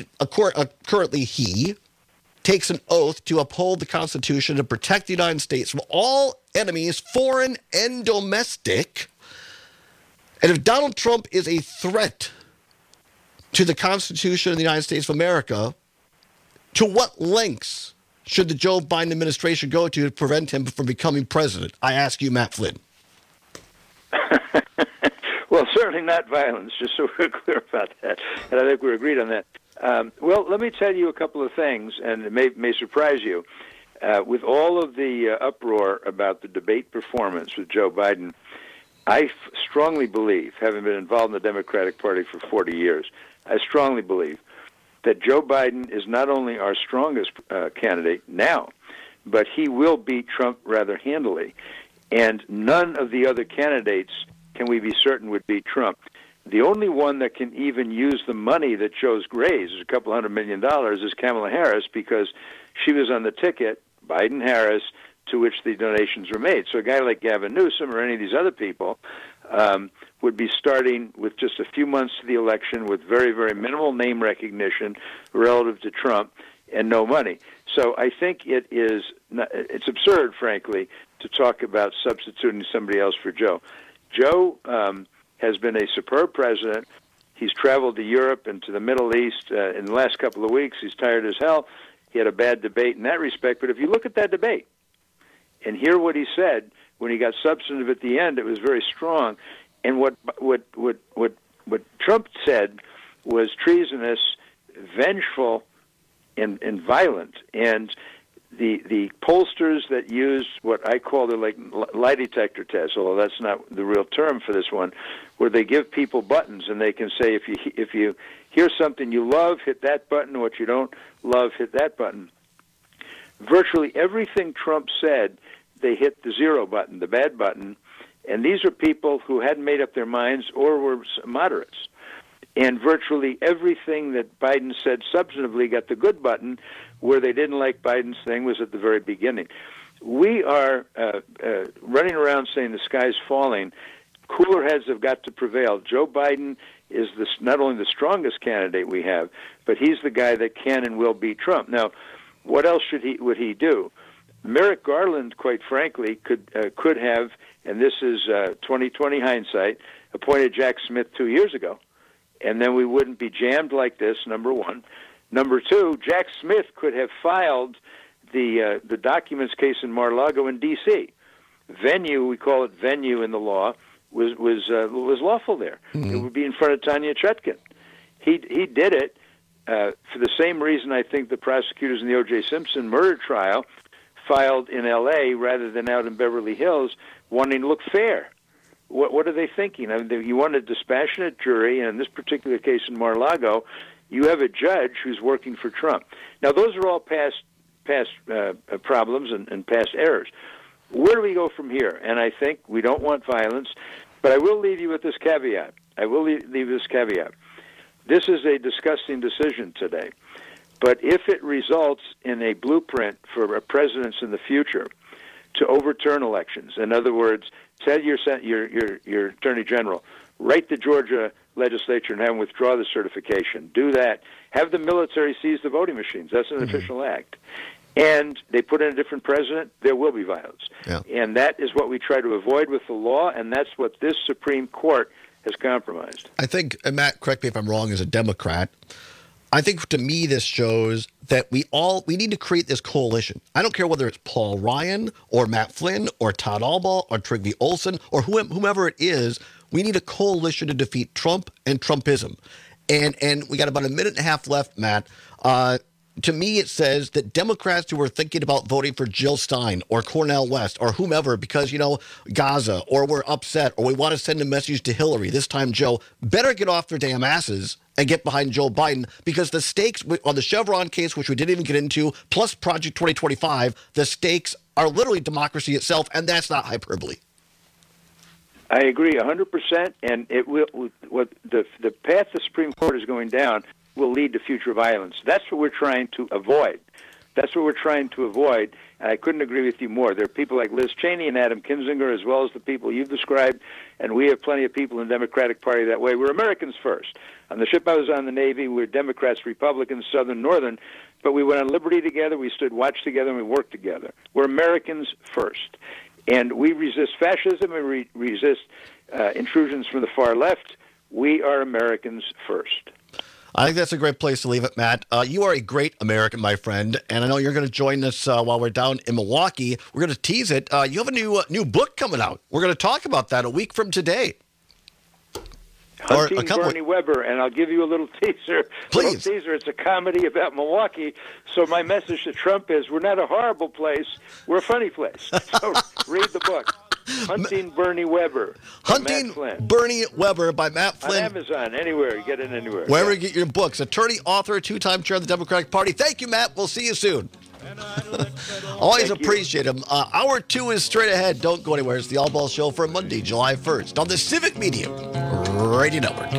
currently he takes an oath to uphold the Constitution and protect the United States from all enemies, foreign and domestic. And if Donald Trump is a threat to the Constitution of the United States of America, to what lengths should the Joe Biden administration go to prevent him from becoming president? I ask you, Matt Flynn. Well, certainly not violence, just so we're clear about that. And I think we're agreed on that. Well, let me tell you a couple of things, and it may surprise you. With all of the uproar about the debate performance with Joe Biden, I strongly believe, having been involved in the Democratic Party for 40 years, I strongly believe that Joe Biden is not only our strongest candidate now, but he will beat Trump rather handily. And none of the other candidates can we be certain would beat Trump. The only one that can even use the money that Joe's raised, a couple $100 million, is Kamala Harris, because she was on the ticket, Biden-Harris, to which the donations were made. So a guy like Gavin Newsom or any of these other people would be starting with just a few months to the election with very, very minimal name recognition relative to Trump and no money. So I think it's absurd, frankly, to talk about substituting somebody else for Joe. Joe has been a superb president. He's traveled to Europe and to the Middle East in the last couple of weeks. He's tired as hell. He had a bad debate in that respect. But if you look at that debate, and hear what he said when he got substantive at the end. It was very strong. And what Trump said was treasonous, vengeful, and violent. And the pollsters that use what I call the lie detector test, although that's not the real term for this one, where they give people buttons and they can say if you hear something you love, hit that button. What you don't love, hit that button. Virtually everything Trump said, they hit the zero button, the bad button. And these are people who hadn't made up their minds or were moderates. And virtually everything that Biden said substantively got the good button, where they didn't like Biden's thing was at the very beginning. We are running around saying the sky's falling. Cooler heads have got to prevail. Joe Biden is not only the strongest candidate we have, but he's the guy that can and will beat Trump. Now, what else would he do? Merrick Garland, quite frankly, could have, and this is 20/20 hindsight, appointed Jack Smith 2 years ago, and then we wouldn't be jammed like this, number one. Number two, Jack Smith could have filed the documents case in Mar-a-Lago in D.C. Venue, we call it venue in the law, was lawful there. Mm-hmm. It would be in front of Tanya Chutkin. He did it for the same reason I think the prosecutors in the O.J. Simpson murder trial filed in L.A. rather than out in Beverly Hills, wanting to look fair. What are they thinking? I mean, you want a dispassionate jury, and in this particular case in Mar-a-Lago, you have a judge who's working for Trump. Now, those are all past problems and past errors. Where do we go from here? And I think we don't want violence, but I will leave you with this caveat. This is a disgusting decision today. But if it results in a blueprint for presidents in the future to overturn elections, in other words, tell your attorney general, write the Georgia legislature and have them withdraw the certification. Do that. Have the military seize the voting machines. That's an official act. And they put in a different president, there will be violence. Yeah. And that is what we try to avoid with the law, and that's what this Supreme Court has compromised. I think, and Matt, correct me if I'm wrong, as a Democrat, I think to me this shows that we need to create this coalition. I don't care whether it's Paul Ryan or Matt Flynn or Todd Albaugh or Trygve Olsen or whomever it is. We need a coalition to defeat Trump and Trumpism. And we got about a minute and a half left, Matt. To me, it says that Democrats who are thinking about voting for Jill Stein or Cornel West or whomever because, Gaza, or we're upset, or we want to send a message to Hillary, this time Joe, better get off their damn asses and get behind Joe Biden, because the stakes on the Chevron case, which we didn't even get into, plus Project 2025, the stakes are literally democracy itself, and that's not hyperbole. I agree 100%, and it will. What the path the Supreme Court is going down will lead to future violence. That's what we're trying to avoid. And I couldn't agree with you more. There are people like Liz Cheney and Adam Kinzinger, as well as the people you've described, and we have plenty of people in the Democratic Party that way. We're Americans first. On the ship I was on, the Navy, we were Democrats, Republicans, Southern, Northern, but we went on liberty together, we stood watch together, and we worked together. We're Americans first. And we resist fascism and we resist intrusions from the far left. We are Americans first. I think that's a great place to leave it, Matt. You are a great American, my friend, and I know you're going to join us while we're down in Milwaukee. We're going to tease it. You have a new book coming out. We're going to talk about that a week from today. Hunting Bernie Weber, and I'll give you a little teaser. Please. Little teaser. It's a comedy about Milwaukee. So my message to Trump is, we're not a horrible place. We're a funny place. So read the book. Hunting Bernie Weber. Hunting Bernie Weber by Matt Flynn. On Amazon, anywhere. You get it anywhere. Wherever you get your books. Attorney, author, two-time chair of the Democratic Party. Thank you, Matt. We'll see you soon. Always appreciate him. Hour 2 is straight ahead. Don't go anywhere. It's the All Ball Show for Monday, July 1st on the Civic Media Radio Network.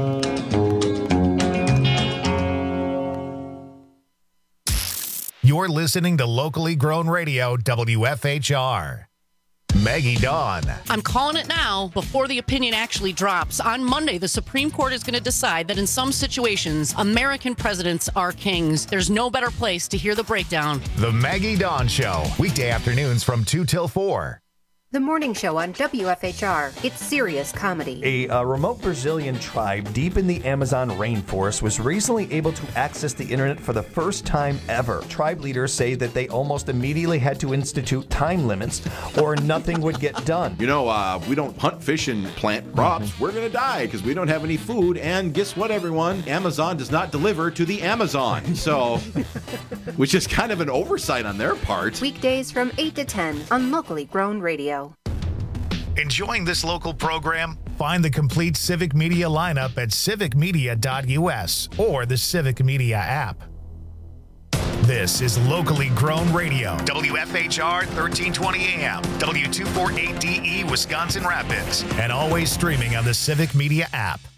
You're listening to locally grown radio, WFHR. Maggie Dawn. I'm calling it now before the opinion actually drops. On Monday, the Supreme Court is going to decide that in some situations, American presidents are kings. There's no better place to hear the breakdown. The Maggie Dawn Show, weekday afternoons from 2 till 4. The morning show on WFHR. It's serious comedy. A remote Brazilian tribe deep in the Amazon rainforest was recently able to access the internet for the first time ever. Tribe leaders say that they almost immediately had to institute time limits or nothing would get done. You know, we don't hunt, fish, and plant crops. We're going to die because we don't have any food. And guess what, everyone? Amazon does not deliver to the Amazon. So, which is kind of an oversight on their part. Weekdays from 8 to 10 on Locally Grown Radio. Enjoying this local program? Find the complete Civic Media lineup at civicmedia.us or the Civic Media app. This is Locally Grown Radio, WFHR 1320 AM, W248DE Wisconsin Rapids, and always streaming on the Civic Media app.